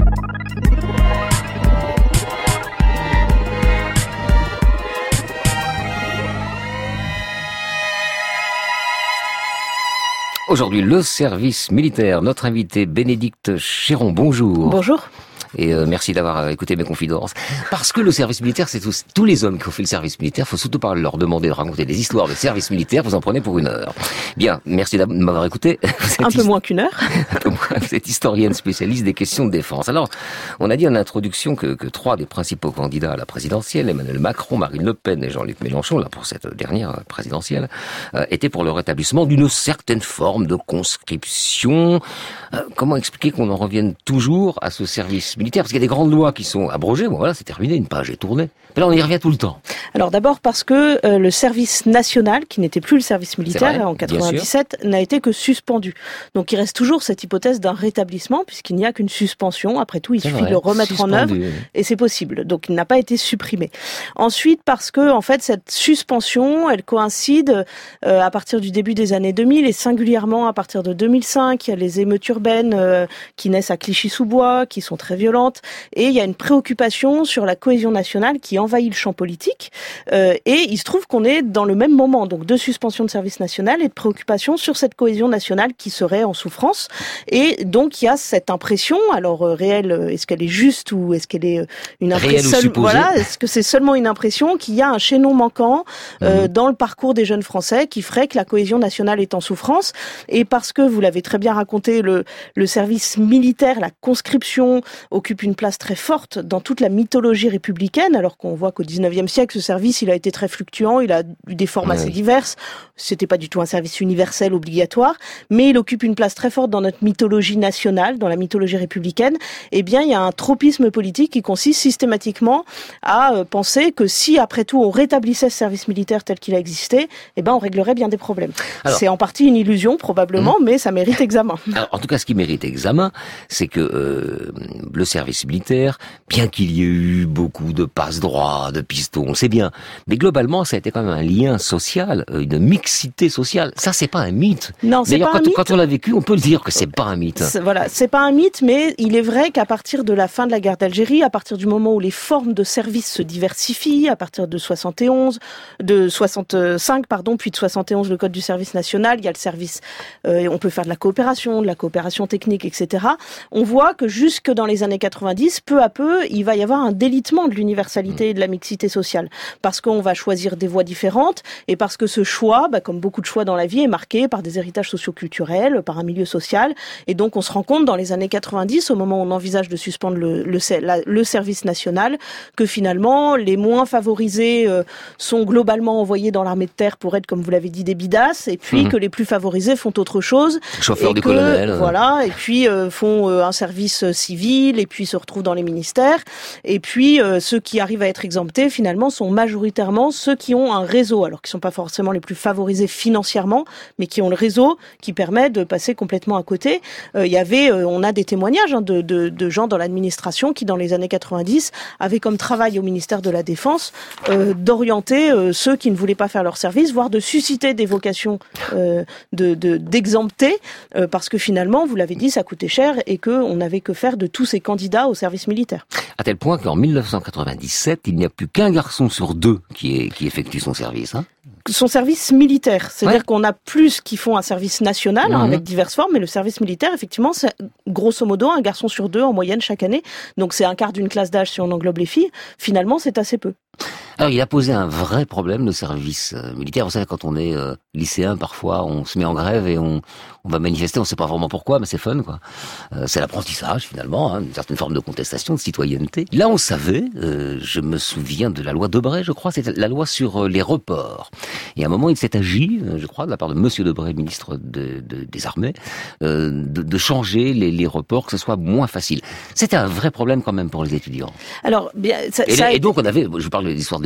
Aujourd'hui, le service militaire. Notre invité, Bénédicte Chéron, bonjour. Bonjour. Et euh, merci d'avoir écouté mes confidences. Parce que le service militaire, c'est tous, tous les hommes qui ont fait le service militaire. Faut surtout pas leur demander de raconter des histoires de service militaire. Vous en prenez pour une heure. Bien, merci de m'avoir écouté. Un peu moins qu'une heure. Un peu moins. Vous êtes historienne spécialiste des questions de défense. Alors, on a dit en introduction que, que trois des principaux candidats à la présidentielle, Emmanuel Macron, Marine Le Pen et Jean-Luc Mélenchon, là pour cette dernière présidentielle, euh, étaient pour le rétablissement d'une certaine forme de conscription. Euh, comment expliquer qu'on en revienne toujours à ce service militaire? Parce qu'il y a des grandes lois qui sont abrogées. Bon voilà, c'est terminé, une page est tournée. Mais là, on y revient tout le temps. Alors d'abord parce que euh, le service national, qui n'était plus le service militaire vrai, en quatre-vingt-dix-sept, n'a été que suspendu. Donc il reste toujours cette hypothèse d'un rétablissement, puisqu'il n'y a qu'une suspension. Après tout, il c'est suffit vrai, de le remettre suspendu, en œuvre, oui. Et c'est possible. Donc il n'a pas été supprimé. Ensuite, parce que en fait, cette suspension, elle coïncide euh, à partir du début des années deux mille, et singulièrement à partir de deux mille cinq, il y a les émeutes urbaines euh, qui naissent à Clichy-sous-Bois, qui sont très violentes, et il y a une préoccupation sur la cohésion nationale qui envahit le champ politique. Euh, et il se trouve qu'on est dans le même moment, donc de suspension de service national et de préoccupation sur cette cohésion nationale qui serait en souffrance. Et donc il y a cette impression, alors euh, réelle, est-ce qu'elle est juste ou est-ce qu'elle est une impression seule, voilà, est-ce que c'est seulement une impression qu'il y a un chaînon manquant euh, mmh. dans le parcours des jeunes Français qui ferait que la cohésion nationale est en souffrance. Et parce que vous l'avez très bien raconté, le, le service militaire, la conscription occupe une place très forte dans toute la mythologie républicaine, alors qu'on voit qu'au dix-neuvième siècle, ce service, il a été très fluctuant, il a eu des formes oui. assez diverses. C'était pas du tout un service universel, obligatoire, mais il occupe une place très forte dans notre mythologie nationale, dans la mythologie républicaine. Eh bien, il y a un tropisme politique qui consiste systématiquement à penser que si, après tout, on rétablissait ce service militaire tel qu'il a existé, eh ben, on réglerait bien des problèmes. Alors, c'est en partie une illusion, probablement, mmh. mais ça mérite examen. Alors, en tout cas, ce qui mérite examen, c'est que euh, le service militaire, bien qu'il y ait eu beaucoup de passe-droits, de pistons, c'est bien, mais globalement, ça a été quand même un lien social, une mixité sociale. Ça, c'est pas un mythe. Non, c'est D'ailleurs, pas quand, un mythe. quand on l'a vécu, on peut le dire que c'est pas un mythe. C'est, voilà, c'est pas un mythe, mais il est vrai qu'à partir de la fin de la guerre d'Algérie, à partir du moment où les formes de service se diversifient, à partir de soixante et onze, de soixante-cinq, pardon, puis de soixante et onze, le Code du service national, il y a le service, euh, on peut faire de la coopération, de la coopération technique, et cetera. On voit que jusque dans les années quatre-vingt-dix, peu à peu, il va y avoir un délitement de l'universalité et de la mixité sociale. Parce qu'on va choisir des voies différentes, et parce que ce choix, bah, comme beaucoup de choix dans la vie, est marqué par des héritages socioculturels, par un milieu social. Et donc on se rend compte dans les années quatre-vingt-dix, au moment où on envisage de suspendre le, le, la, le service national, que finalement les moins favorisés euh, sont globalement envoyés dans l'armée de terre pour être, comme vous l'avez dit, des bidasses, et puis mmh. que les plus favorisés font autre chose. Chauffeur du que, colonel. Voilà, et puis euh, font euh, un service euh, civil, et puis se retrouvent dans les ministères. Et puis euh, ceux qui arrivent à être exemptés, finalement, sont majoritairement ceux qui ont un réseau, alors qui ne sont pas forcément les plus favorisés financièrement, mais qui ont le réseau qui permet de passer complètement à côté. Euh, il y avait, euh, on a des témoignages hein, de, de, de gens dans l'administration qui, dans les années quatre-vingt-dix, avaient comme travail au ministère de la Défense euh, d'orienter euh, ceux qui ne voulaient pas faire leur service, voire de susciter des vocations euh, de, de, d'exempter, euh, parce que finalement, vous l'avez dit, ça coûtait cher et qu'on n'avait que faire de tous ces candidats au service militaire. À tel point qu'en mille neuf cent quatre-vingt-dix-sept, il n'y a plus qu'un garçon sur deux qui, est, qui effectue son service. Hein. Son service militaire, c'est-à-dire ouais. qu'on a plus qui font un service national, mmh. hein, avec diverses formes, mais le service militaire, effectivement, c'est grosso modo un garçon sur deux en moyenne chaque année, donc c'est un quart d'une classe d'âge si on englobe les filles. Finalement, c'est assez peu. Alors, il a posé un vrai problème, le service euh, militaire. Vous savez, quand on est euh, lycéen, parfois, on se met en grève et on, on va manifester. On ne sait pas vraiment pourquoi, mais c'est fun, quoi. Euh, c'est l'apprentissage, finalement, hein, une certaine forme de contestation, de citoyenneté. Là, on savait, euh, je me souviens de la loi Debré, je crois, c'était la loi sur euh, les reports. Et à un moment, il s'est agi, euh, je crois, de la part de Monsieur Debré, ministre de, de, des Armées, euh, de, de changer les, les reports, que ce soit moins facile. C'était un vrai problème, quand même, pour les étudiants. Alors, bien, ça, et, ça et donc, on avait, je parle de l'histoire des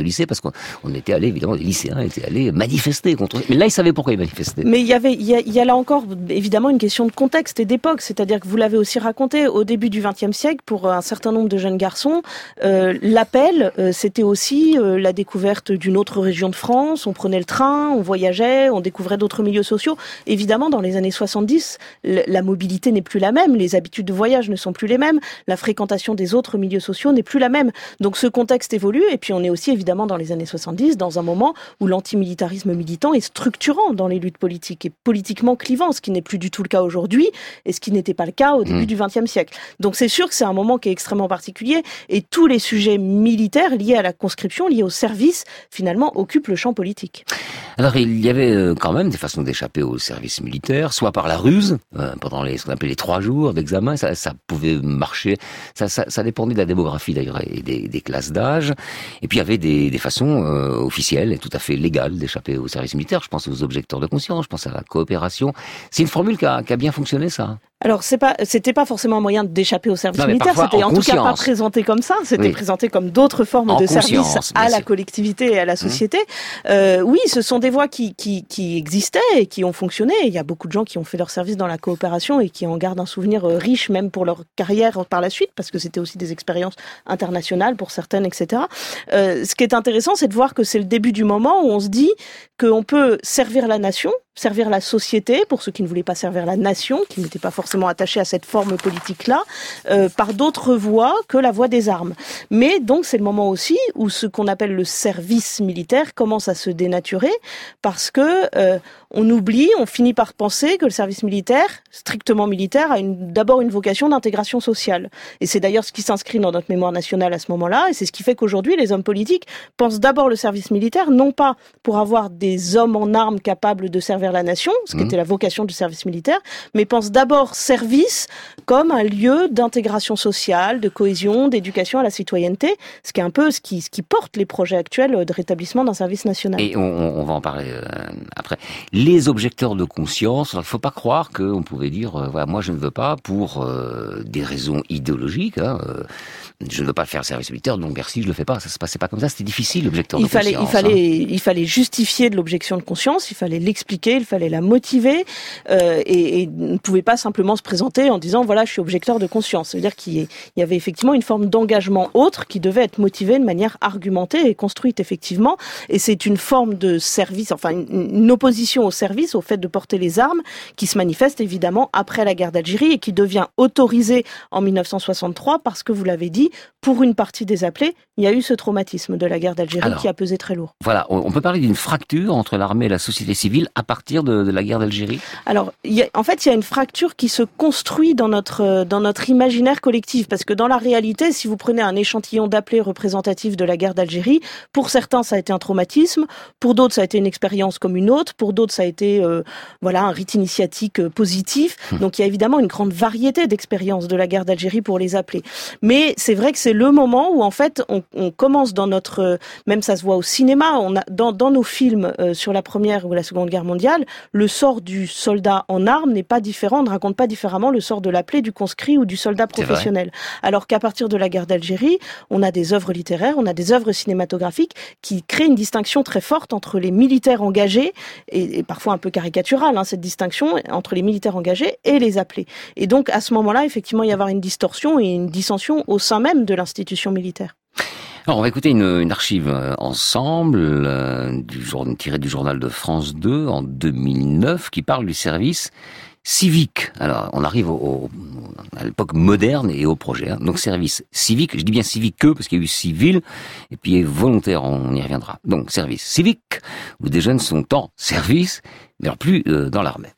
de lycée, parce qu'on on était allé, évidemment, les lycéens étaient allés manifester contre... Mais là, ils savaient pourquoi ils manifestaient. Mais il y avait, il y a, il y a là encore, évidemment, une question de contexte et d'époque. C'est-à-dire que vous l'avez aussi raconté, au début du vingtième siècle, pour un certain nombre de jeunes garçons, euh, l'appel, euh, c'était aussi euh, la découverte d'une autre région de France. On prenait le train, on voyageait, on découvrait d'autres milieux sociaux. Évidemment, dans les années soixante-dix, la mobilité n'est plus la même, les habitudes de voyage ne sont plus les mêmes, la fréquentation des autres milieux sociaux n'est plus la même. Donc ce contexte évolue, et puis on est aussi évidemment dans les années soixante-dix, dans un moment où l'antimilitarisme militant est structurant dans les luttes politiques, et politiquement clivant, ce qui n'est plus du tout le cas aujourd'hui, et ce qui n'était pas le cas au début mmh. du vingtième siècle. Donc c'est sûr que c'est un moment qui est extrêmement particulier, et tous les sujets militaires liés à la conscription, liés au service, finalement, occupent le champ politique. Alors il y avait quand même des façons d'échapper au service militaire, soit par la ruse, euh, pendant les, ce qu'on appelait les trois jours d'examen, ça, ça pouvait marcher, ça, ça, ça dépendait de la démographie d'ailleurs et des, des classes d'âge, et puis il y avait des, des façons euh, officielles et tout à fait légales d'échapper au service militaire. Je pense aux objecteurs de conscience, je pense à la coopération. C'est une formule qui a, qui a bien fonctionné, ça. Alors c'est pas, c'était pas forcément un moyen d'échapper au service non, militaire, c'était en, en tout cas pas présenté comme ça, c'était oui. présenté comme d'autres formes en de service à la sûr. collectivité et à la société. Mmh. Euh, oui, ce sont des voies qui, qui, qui existaient et qui ont fonctionné. Il y a beaucoup de gens qui ont fait leur service dans la coopération et qui en gardent un souvenir riche même pour leur carrière par la suite, parce que c'était aussi des expériences internationales pour certaines, et cetera. Euh, ce qui est intéressant, c'est de voir que c'est le début du moment où on se dit qu'on peut servir la nation, servir la société, pour ceux qui ne voulaient pas servir la nation, qui n'étaient pas forcément attachés à cette forme politique-là, euh, par d'autres voies que la voie des armes. Mais donc c'est le moment aussi où ce qu'on appelle le service militaire commence à se dénaturer, parce que euh, on oublie, on finit par penser que le service militaire, strictement militaire, a une, d'abord une vocation d'intégration sociale. Et c'est d'ailleurs ce qui s'inscrit dans notre mémoire nationale à ce moment-là, et c'est ce qui fait qu'aujourd'hui les hommes politiques pensent d'abord le service militaire, non pas pour avoir des hommes en armes capables de servir la nation, ce qui mmh. était la vocation du service militaire, mais pensent d'abord service comme un lieu d'intégration sociale, de cohésion, d'éducation à la citoyenneté, ce qui est un peu ce qui, ce qui porte les projets actuels de rétablissement d'un service national. Et on, on va en parler euh, après. Les objecteurs de conscience, il ne faut pas croire qu'on pouvait dire, euh, voilà, moi je ne veux pas pour euh, des raisons idéologiques, hein, euh, je ne veux pas faire le service militaire, donc merci, je le fais pas. Ça se passait pas comme ça, c'était difficile, l'objecteur de il fallait, conscience. Il fallait, hein. il fallait justifier de l'objection de conscience, il fallait l'expliquer, il fallait la motiver, euh, et, et ne pouvait pas simplement se présenter en disant voilà, je suis objecteur de conscience. Ça veut dire qu'il y avait effectivement une forme d'engagement autre qui devait être motivée de manière argumentée et construite effectivement. Et c'est une forme de service, enfin une, une opposition au service, au fait de porter les armes, qui se manifeste évidemment après la guerre d'Algérie et qui devient autorisée en mille neuf cent soixante-trois parce que vous l'avez dit, pour une partie des appelés, il y a eu ce traumatisme de la guerre d'Algérie Alors, qui a pesé très lourd. Voilà, on peut parler d'une fracture entre l'armée et la société civile à partir de, de la guerre d'Algérie. Alors, il y a, en fait, il y a une fracture qui se construit dans notre dans notre imaginaire collectif, parce que dans la réalité, si vous prenez un échantillon d'appelés représentatifs de la guerre d'Algérie, pour certains ça a été un traumatisme, pour d'autres ça a été une expérience comme une autre, pour d'autres ça a été euh, voilà un rite initiatique euh, positif. Hum. Donc il y a évidemment une grande variété d'expériences de la guerre d'Algérie pour les appelés. Mais c'est vrai que c'est le moment où en fait on, on commence dans notre, même ça se voit au cinéma, on a dans dans nos films euh, sur la première ou la seconde guerre mondiale, le sort du soldat en armes n'est pas différent, on ne raconte pas différemment le sort de l'appelé, du conscrit ou du soldat professionnel. Alors qu'à partir de la guerre d'Algérie, on a des œuvres littéraires, on a des œuvres cinématographiques qui créent une distinction très forte entre les militaires engagés, et, et parfois un peu caricaturale, hein, cette distinction entre les militaires engagés et les appelés. Et donc à ce moment-là, effectivement, il y avoir une distorsion et une dissension au sein même de l'institution militaire. Alors, on va écouter une, une archive ensemble, euh, du jour, tirée du journal de France deux en deux mille neuf, qui parle du service civique. Alors, on arrive au, au, à l'époque moderne et au projet. Hein. Donc, service civique, je dis bien civique que, parce qu'il y a eu civil, et puis volontaire, on y reviendra. Donc, service civique, où des jeunes sont en service, mais alors plus euh, dans l'armée.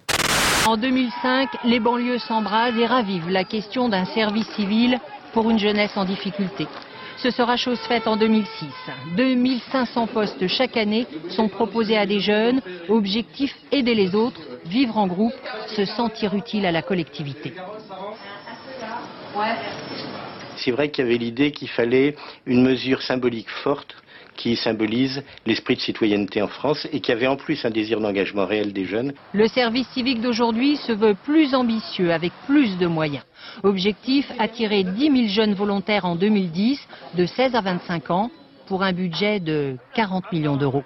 En deux mille cinq, les banlieues s'embrasent et ravivent la question d'un service civil pour une jeunesse en difficulté. Ce sera chose faite en deux mille six. deux mille cinq cents postes chaque année sont proposés à des jeunes. Objectif, aider les autres, vivre en groupe, se sentir utile à la collectivité. C'est vrai qu'il y avait l'idée qu'il fallait une mesure symbolique forte qui symbolise l'esprit de citoyenneté en France et qui avait en plus un désir d'engagement réel des jeunes. Le service civique d'aujourd'hui se veut plus ambitieux, avec plus de moyens. Objectif, attirer dix mille jeunes volontaires en deux mille dix, de seize à vingt-cinq ans. pour un budget de quarante millions d'euros.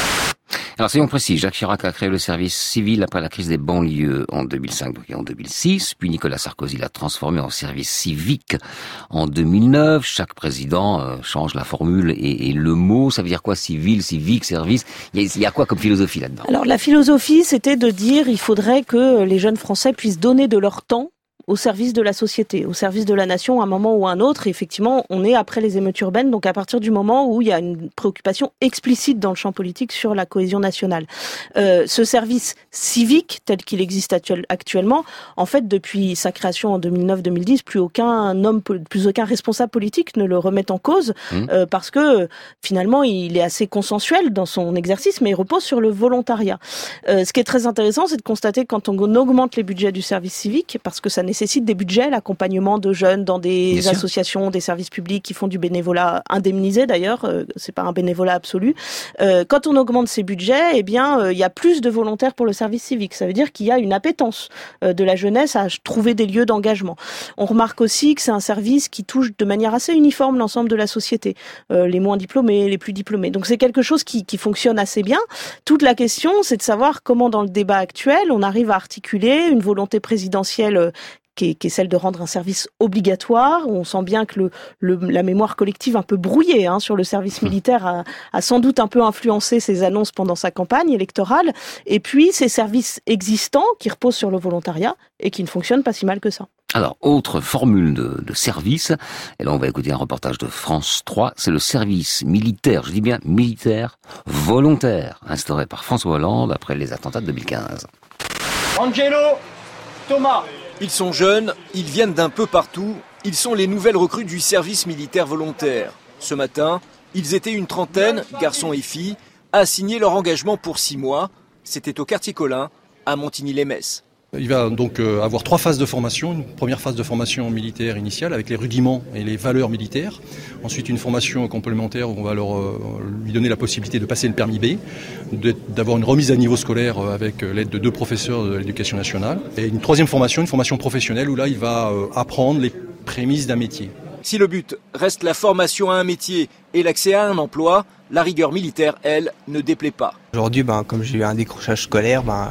Alors, soyons précis, Jacques Chirac a créé le service civil après la crise des banlieues en deux mille cinq et en deux mille six, puis Nicolas Sarkozy l'a transformé en service civique en deux mille neuf. Chaque président euh, change la formule et, et le mot. Ça veut dire quoi, civil, civique, service? Il y a, il y a quoi comme philosophie là-dedans? Alors, la philosophie, c'était de dire il faudrait que les jeunes Français puissent donner de leur temps au service de la société, au service de la nation à un moment ou à un autre. Et effectivement, on est après les émeutes urbaines, donc à partir du moment où il y a une préoccupation explicite dans le champ politique sur la cohésion nationale. Euh, ce service civique, tel qu'il existe actuel, actuellement, en fait, depuis sa création en deux mille neuf deux mille dix, plus aucun homme, plus aucun responsable politique ne le remet en cause, mmh. euh, parce que finalement, il est assez consensuel dans son exercice, mais il repose sur le volontariat. Euh, ce qui est très intéressant, c'est de constater que quand on augmente les budgets du service civique, parce que ça nécessite des budgets, l'accompagnement de jeunes dans des Bien associations, sûr. Des services publics qui font du bénévolat indemnisé d'ailleurs, euh, c'est pas un bénévolat absolu. Euh, quand on augmente ces budgets, eh bien, il euh, y a plus de volontaires pour le service civique. Ça veut dire qu'il y a une appétence euh, de la jeunesse à trouver des lieux d'engagement. On remarque aussi que c'est un service qui touche de manière assez uniforme l'ensemble de la société, euh, les moins diplômés, les plus diplômés. Donc c'est quelque chose qui, qui fonctionne assez bien. Toute la question, c'est de savoir comment dans le débat actuel, on arrive à articuler une volonté présidentielle euh, Qui est, qui est celle de rendre un service obligatoire. On sent bien que le, le, la mémoire collective un peu brouillée hein, sur le service militaire a, a sans doute un peu influencé ses annonces pendant sa campagne électorale. Et puis ces services existants qui reposent sur le volontariat et qui ne fonctionnent pas si mal que ça. Alors, autre formule de, de service, et là on va écouter un reportage de France trois, c'est le service militaire, je dis bien militaire, volontaire, instauré par François Hollande après les attentats de deux mille quinze. Angelo, Thomas. Ils sont jeunes, ils viennent d'un peu partout, ils sont les nouvelles recrues du service militaire volontaire. Ce matin, ils étaient une trentaine, garçons et filles, à signer leur engagement pour six mois. C'était au quartier Colin, à Montigny-lès-Metz. Il va donc avoir trois phases de formation. Une première phase de formation militaire initiale avec les rudiments et les valeurs militaires. Ensuite, une formation complémentaire où on va leur, euh, lui donner la possibilité de passer le permis B, d'avoir une remise à niveau scolaire avec l'aide de deux professeurs de l'éducation nationale. Et une troisième formation, une formation professionnelle où là, il va euh, apprendre les prémices d'un métier. Si le but reste la formation à un métier et l'accès à un emploi, la rigueur militaire, elle, ne déplaît pas. Aujourd'hui, ben, comme j'ai eu un décrochage scolaire, ben,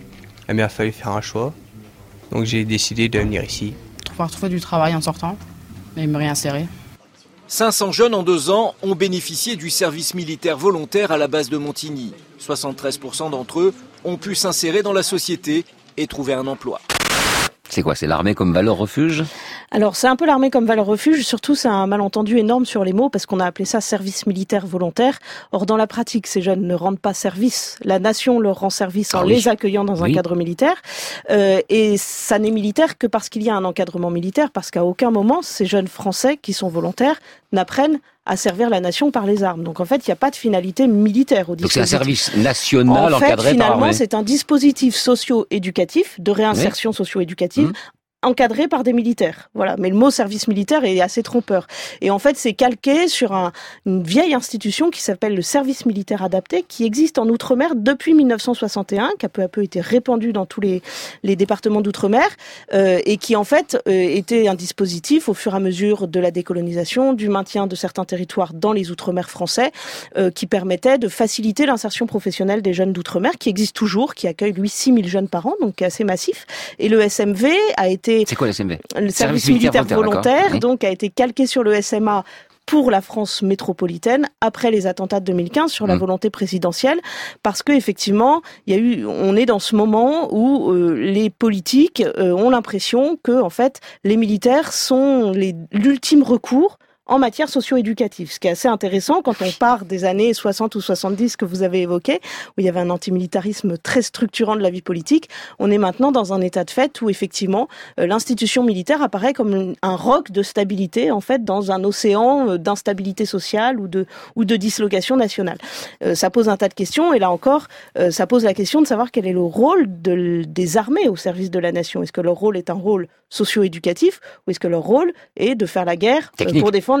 il m'a fallu faire un choix, donc j'ai décidé de venir ici. Pouvoir trouver du travail en sortant, mais me réinsérer. cinq cents jeunes en deux ans ont bénéficié du service militaire volontaire à la base de Montigny. soixante-treize pour cent d'entre eux ont pu s'insérer dans la société et trouver un emploi. C'est quoi, c'est l'armée comme valeur refuge? Alors c'est un peu l'armée comme valeur refuge, surtout c'est un malentendu énorme sur les mots parce qu'on a appelé ça service militaire volontaire. Or dans la pratique, ces jeunes ne rendent pas service, la nation leur rend service en ah oui. les accueillant dans oui. un cadre militaire. Euh, et ça n'est militaire que parce qu'il y a un encadrement militaire, parce qu'à aucun moment ces jeunes Français qui sont volontaires n'apprennent à servir la nation par les armes. Donc en fait, il n'y a pas de finalité militaire au dispositif. Donc c'est un service national en fait, encadré par l'armée. Finalement, c'est un dispositif socio-éducatif, de réinsertion oui. socio-éducative, mmh. encadré par des militaires. Voilà. Mais le mot service militaire est assez trompeur. Et en fait, c'est calqué sur un, une vieille institution qui s'appelle le service militaire adapté, qui existe en Outre-mer depuis mille neuf cent soixante et un, qui a peu à peu été répandu dans tous les, les départements d'Outre-mer, euh, et qui en fait euh, était un dispositif au fur et à mesure de la décolonisation, du maintien de certains territoires dans les Outre-mer français, euh, qui permettait de faciliter l'insertion professionnelle des jeunes d'Outre-mer, qui existe toujours, qui accueille lui six mille jeunes par an, donc qui est assez massif. Et le S M V a été C'est quoi le S M V? Le service, service militaire, militaire volontaire, oui. donc a été calqué sur le S M A pour la France métropolitaine après les attentats de deux mille quinze sur la mmh. volonté présidentielle, parce que effectivement, il y a eu, on est dans ce moment où euh, les politiques euh, ont l'impression que en fait les militaires sont les, l'ultime recours en matière socio-éducative. Ce qui est assez intéressant quand on part des années soixante ou soixante-dix que vous avez évoquées, où il y avait un antimilitarisme très structurant de la vie politique. On est maintenant dans un état de fait où effectivement euh, l'institution militaire apparaît comme une, un roc de stabilité en fait dans un océan euh, d'instabilité sociale ou de ou de dislocation nationale. Euh, ça pose un tas de questions et là encore, euh, ça pose la question de savoir quel est le rôle de, des armées au service de la nation. Est-ce que leur rôle est un rôle socio-éducatif ou est-ce que leur rôle est de faire la guerre euh, pour défendre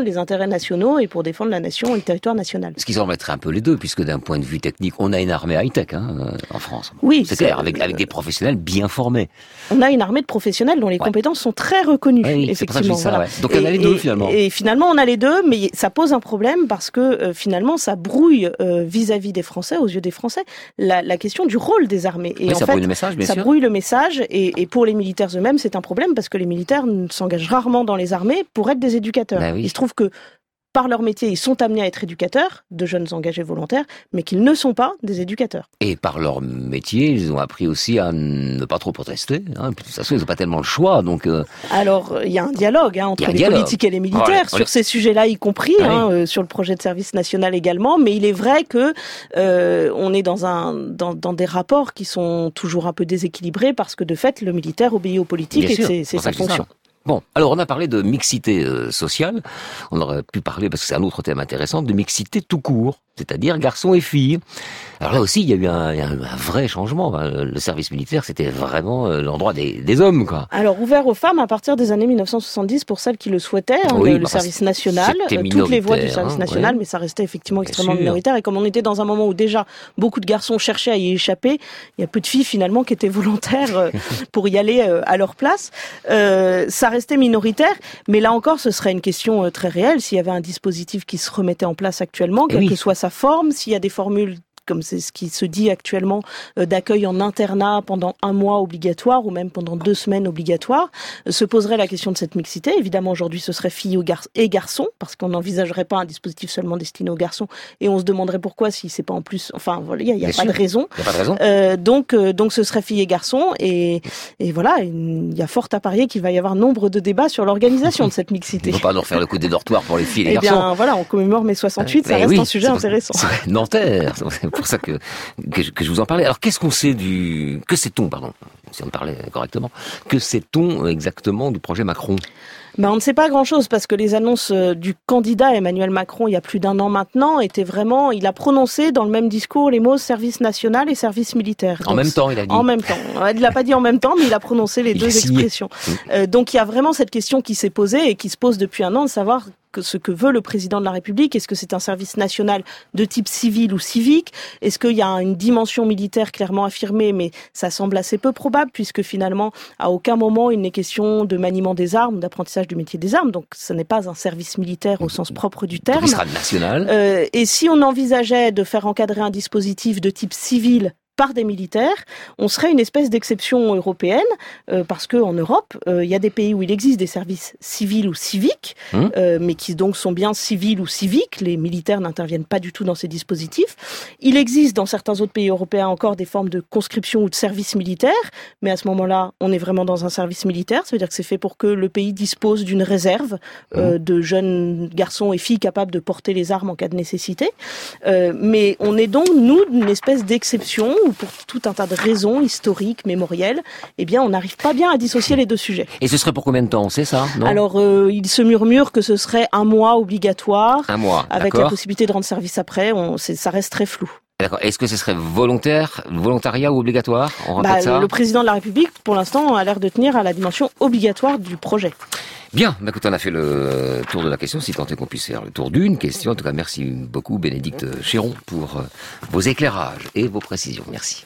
défendre les intérêts nationaux et pour défendre la nation et le territoire national. Ce qui semble être un peu les deux, puisque d'un point de vue technique, on a une armée high-tech hein, en France. Oui, c'est clair, avec, avec des professionnels bien formés. On a une armée de professionnels dont les ouais. compétences sont très reconnues, oui, effectivement. Ça, voilà. ouais. Donc on a les deux, finalement. Et, et finalement, on a les deux, mais ça pose un problème parce que euh, finalement, ça brouille euh, vis-à-vis des Français, aux yeux des Français, la, la question du rôle des armées. Et oui, en ça fait, brouille le message, bien ça sûr. brouille le message, et, et pour les militaires eux-mêmes, c'est un problème parce que les militaires s'engagent rarement dans les armées pour être des éducateurs. Ben oui. Il se trouve que par leur métier, ils sont amenés à être éducateurs, de jeunes engagés volontaires, mais qu'ils ne sont pas des éducateurs. Et par leur métier, ils ont appris aussi à ne pas trop protester. Hein. De toute façon, ils n'ont pas tellement le choix. Donc, euh... Alors, il y a un dialogue hein, entre les dialogue. politiques et les militaires, voilà, sur voilà. ces sujets-là y compris, ouais. hein, euh, sur le projet de service national également, mais il est vrai que euh, on est dans, un, dans, dans des rapports qui sont toujours un peu déséquilibrés, parce que de fait, le militaire obéit aux politiques Bien et c'est, c'est sa fonction. Bon, alors on a parlé de mixité euh, sociale, on aurait pu parler, parce que c'est un autre thème intéressant, de mixité tout court, c'est-à-dire garçons et filles. Alors là aussi, il y a eu un, un, un vrai changement. Le service militaire, c'était vraiment l'endroit des, des hommes, quoi. Alors, ouvert aux femmes à partir des années mille neuf cent soixante-dix pour celles qui le souhaitaient, hein, oui, le, bah, le service national, euh, toutes les voies du service hein, national, ouais. mais ça restait effectivement extrêmement minoritaire. Et comme on était dans un moment où déjà beaucoup de garçons cherchaient à y échapper, il y a peu de filles finalement qui étaient volontaires euh, pour y aller euh, à leur place. Euh, ça restait minoritaire, mais là encore, ce serait une question euh, très réelle. S'il y avait un dispositif qui se remettait en place actuellement, quelle oui. que soit sa forme, s'il y a des formules comme c'est ce qui se dit actuellement, euh, d'accueil en internat pendant un mois obligatoire ou même pendant deux semaines obligatoire, euh, se poserait la question de cette mixité. Évidemment, aujourd'hui, ce serait filles gar- et garçons, parce qu'on n'envisagerait pas un dispositif seulement destiné aux garçons, et on se demanderait pourquoi si c'est pas en plus... Enfin, voilà, il n'y a, a pas de raison. Il n'y a pas de raison. Euh, donc, euh, donc, ce serait filles et garçons, et, et voilà, il y a fort à parier qu'il va y avoir nombre de débats sur l'organisation de cette mixité. Il ne faut pas nous refaire le coup des dortoirs pour les filles et les eh garçons. Eh bien, voilà, on commémore mai soixante-huit, ça mais reste oui, un sujet intéressant. C'est Nanterre, c'est pour ça que, que, je, que je vous en parlais. Alors, qu'est-ce qu'on sait du... Que sait-on, pardon, si on parlait correctement, que sait-on exactement du projet Macron ? Ben, on ne sait pas grand-chose parce que les annonces du candidat Emmanuel Macron, il y a plus d'un an maintenant, étaient vraiment... Il a prononcé dans le même discours les mots service national et service militaire. En donc, même temps, il a dit. En même temps. Il ne l'a pas dit en même temps, mais il a prononcé les il deux expressions. Euh, donc, il y a vraiment cette question qui s'est posée et qui se pose depuis un an de savoir que ce que veut le président de la République. Est-ce que c'est un service national de type civil ou civique ? Est-ce qu'il y a une dimension militaire clairement affirmée ? Mais ça semble assez peu probable puisque finalement, à aucun moment, il n'est question de maniement des armes, d'apprentissage du métier des armes. Donc, ce n'est pas un service militaire au sens propre du terme. Il sera national. Euh, et si on envisageait de faire encadrer un dispositif de type civil par des militaires, on serait une espèce d'exception européenne, euh, parce qu'en Europe, il euh, y a des pays où il existe des services civils ou civiques, mmh. euh, mais qui donc sont bien civils ou civiques. Les militaires n'interviennent pas du tout dans ces dispositifs. Il existe dans certains autres pays européens encore des formes de conscription ou de service militaire, mais à ce moment-là, on est vraiment dans un service militaire. Ça veut dire que c'est fait pour que le pays dispose d'une réserve euh, mmh. de jeunes garçons et filles capables de porter les armes en cas de nécessité. Euh, mais on est donc, nous, une espèce d'exception où pour tout un tas de raisons historiques, mémorielles, eh bien, on n'arrive pas bien à dissocier les deux sujets. Et ce serait pour combien de temps, c'est ça, non ? Alors, euh, il se murmure que ce serait un mois obligatoire, un mois, avec d'accord. la possibilité de rendre service après. On, c'est, ça reste très flou. D'accord. Est-ce que ce serait volontaire, volontariat ou obligatoire ? On répète bah, ça ? Le président de la République, pour l'instant, a l'air de tenir à la dimension obligatoire du projet. Bien, bah, écoute, on a fait le tour de la question, si tant est qu'on puisse faire le tour d'une question. En tout cas, merci beaucoup, Bénédicte Chéron, pour euh, vos éclairages et vos précisions. Merci.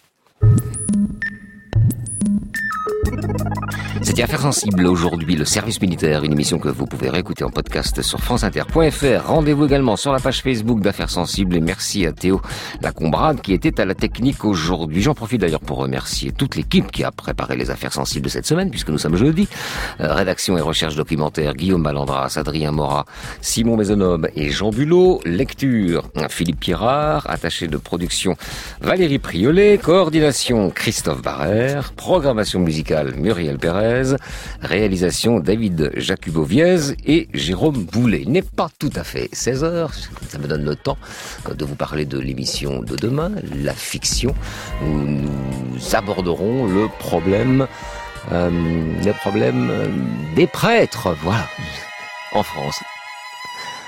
C'était Affaires sensibles aujourd'hui, le service militaire, une émission que vous pouvez réécouter en podcast sur franceinter point f r. Rendez-vous également sur la page Facebook d'Affaires sensibles et merci à Théo Lacombrade qui était à la technique aujourd'hui. J'en profite d'ailleurs pour remercier toute l'équipe qui a préparé les Affaires sensibles de cette semaine puisque nous sommes jeudi. Euh, rédaction et recherche documentaire, Guillaume Malandras, Adrien Morat, Simon Maisonneuve et Jean Bulot. Lecture, Philippe Pirard. Attaché de production, Valérie Priolet. Coordination, Christophe Barrère. Programmation musicale, Muriel Pérez. Réalisation, David Jacubo-Viez et Jérôme Boulet. Il n'est pas tout à fait seize heures, ça me donne le temps de vous parler de l'émission de demain, la fiction, où nous aborderons le problème, euh, le problème des prêtres, voilà, en France.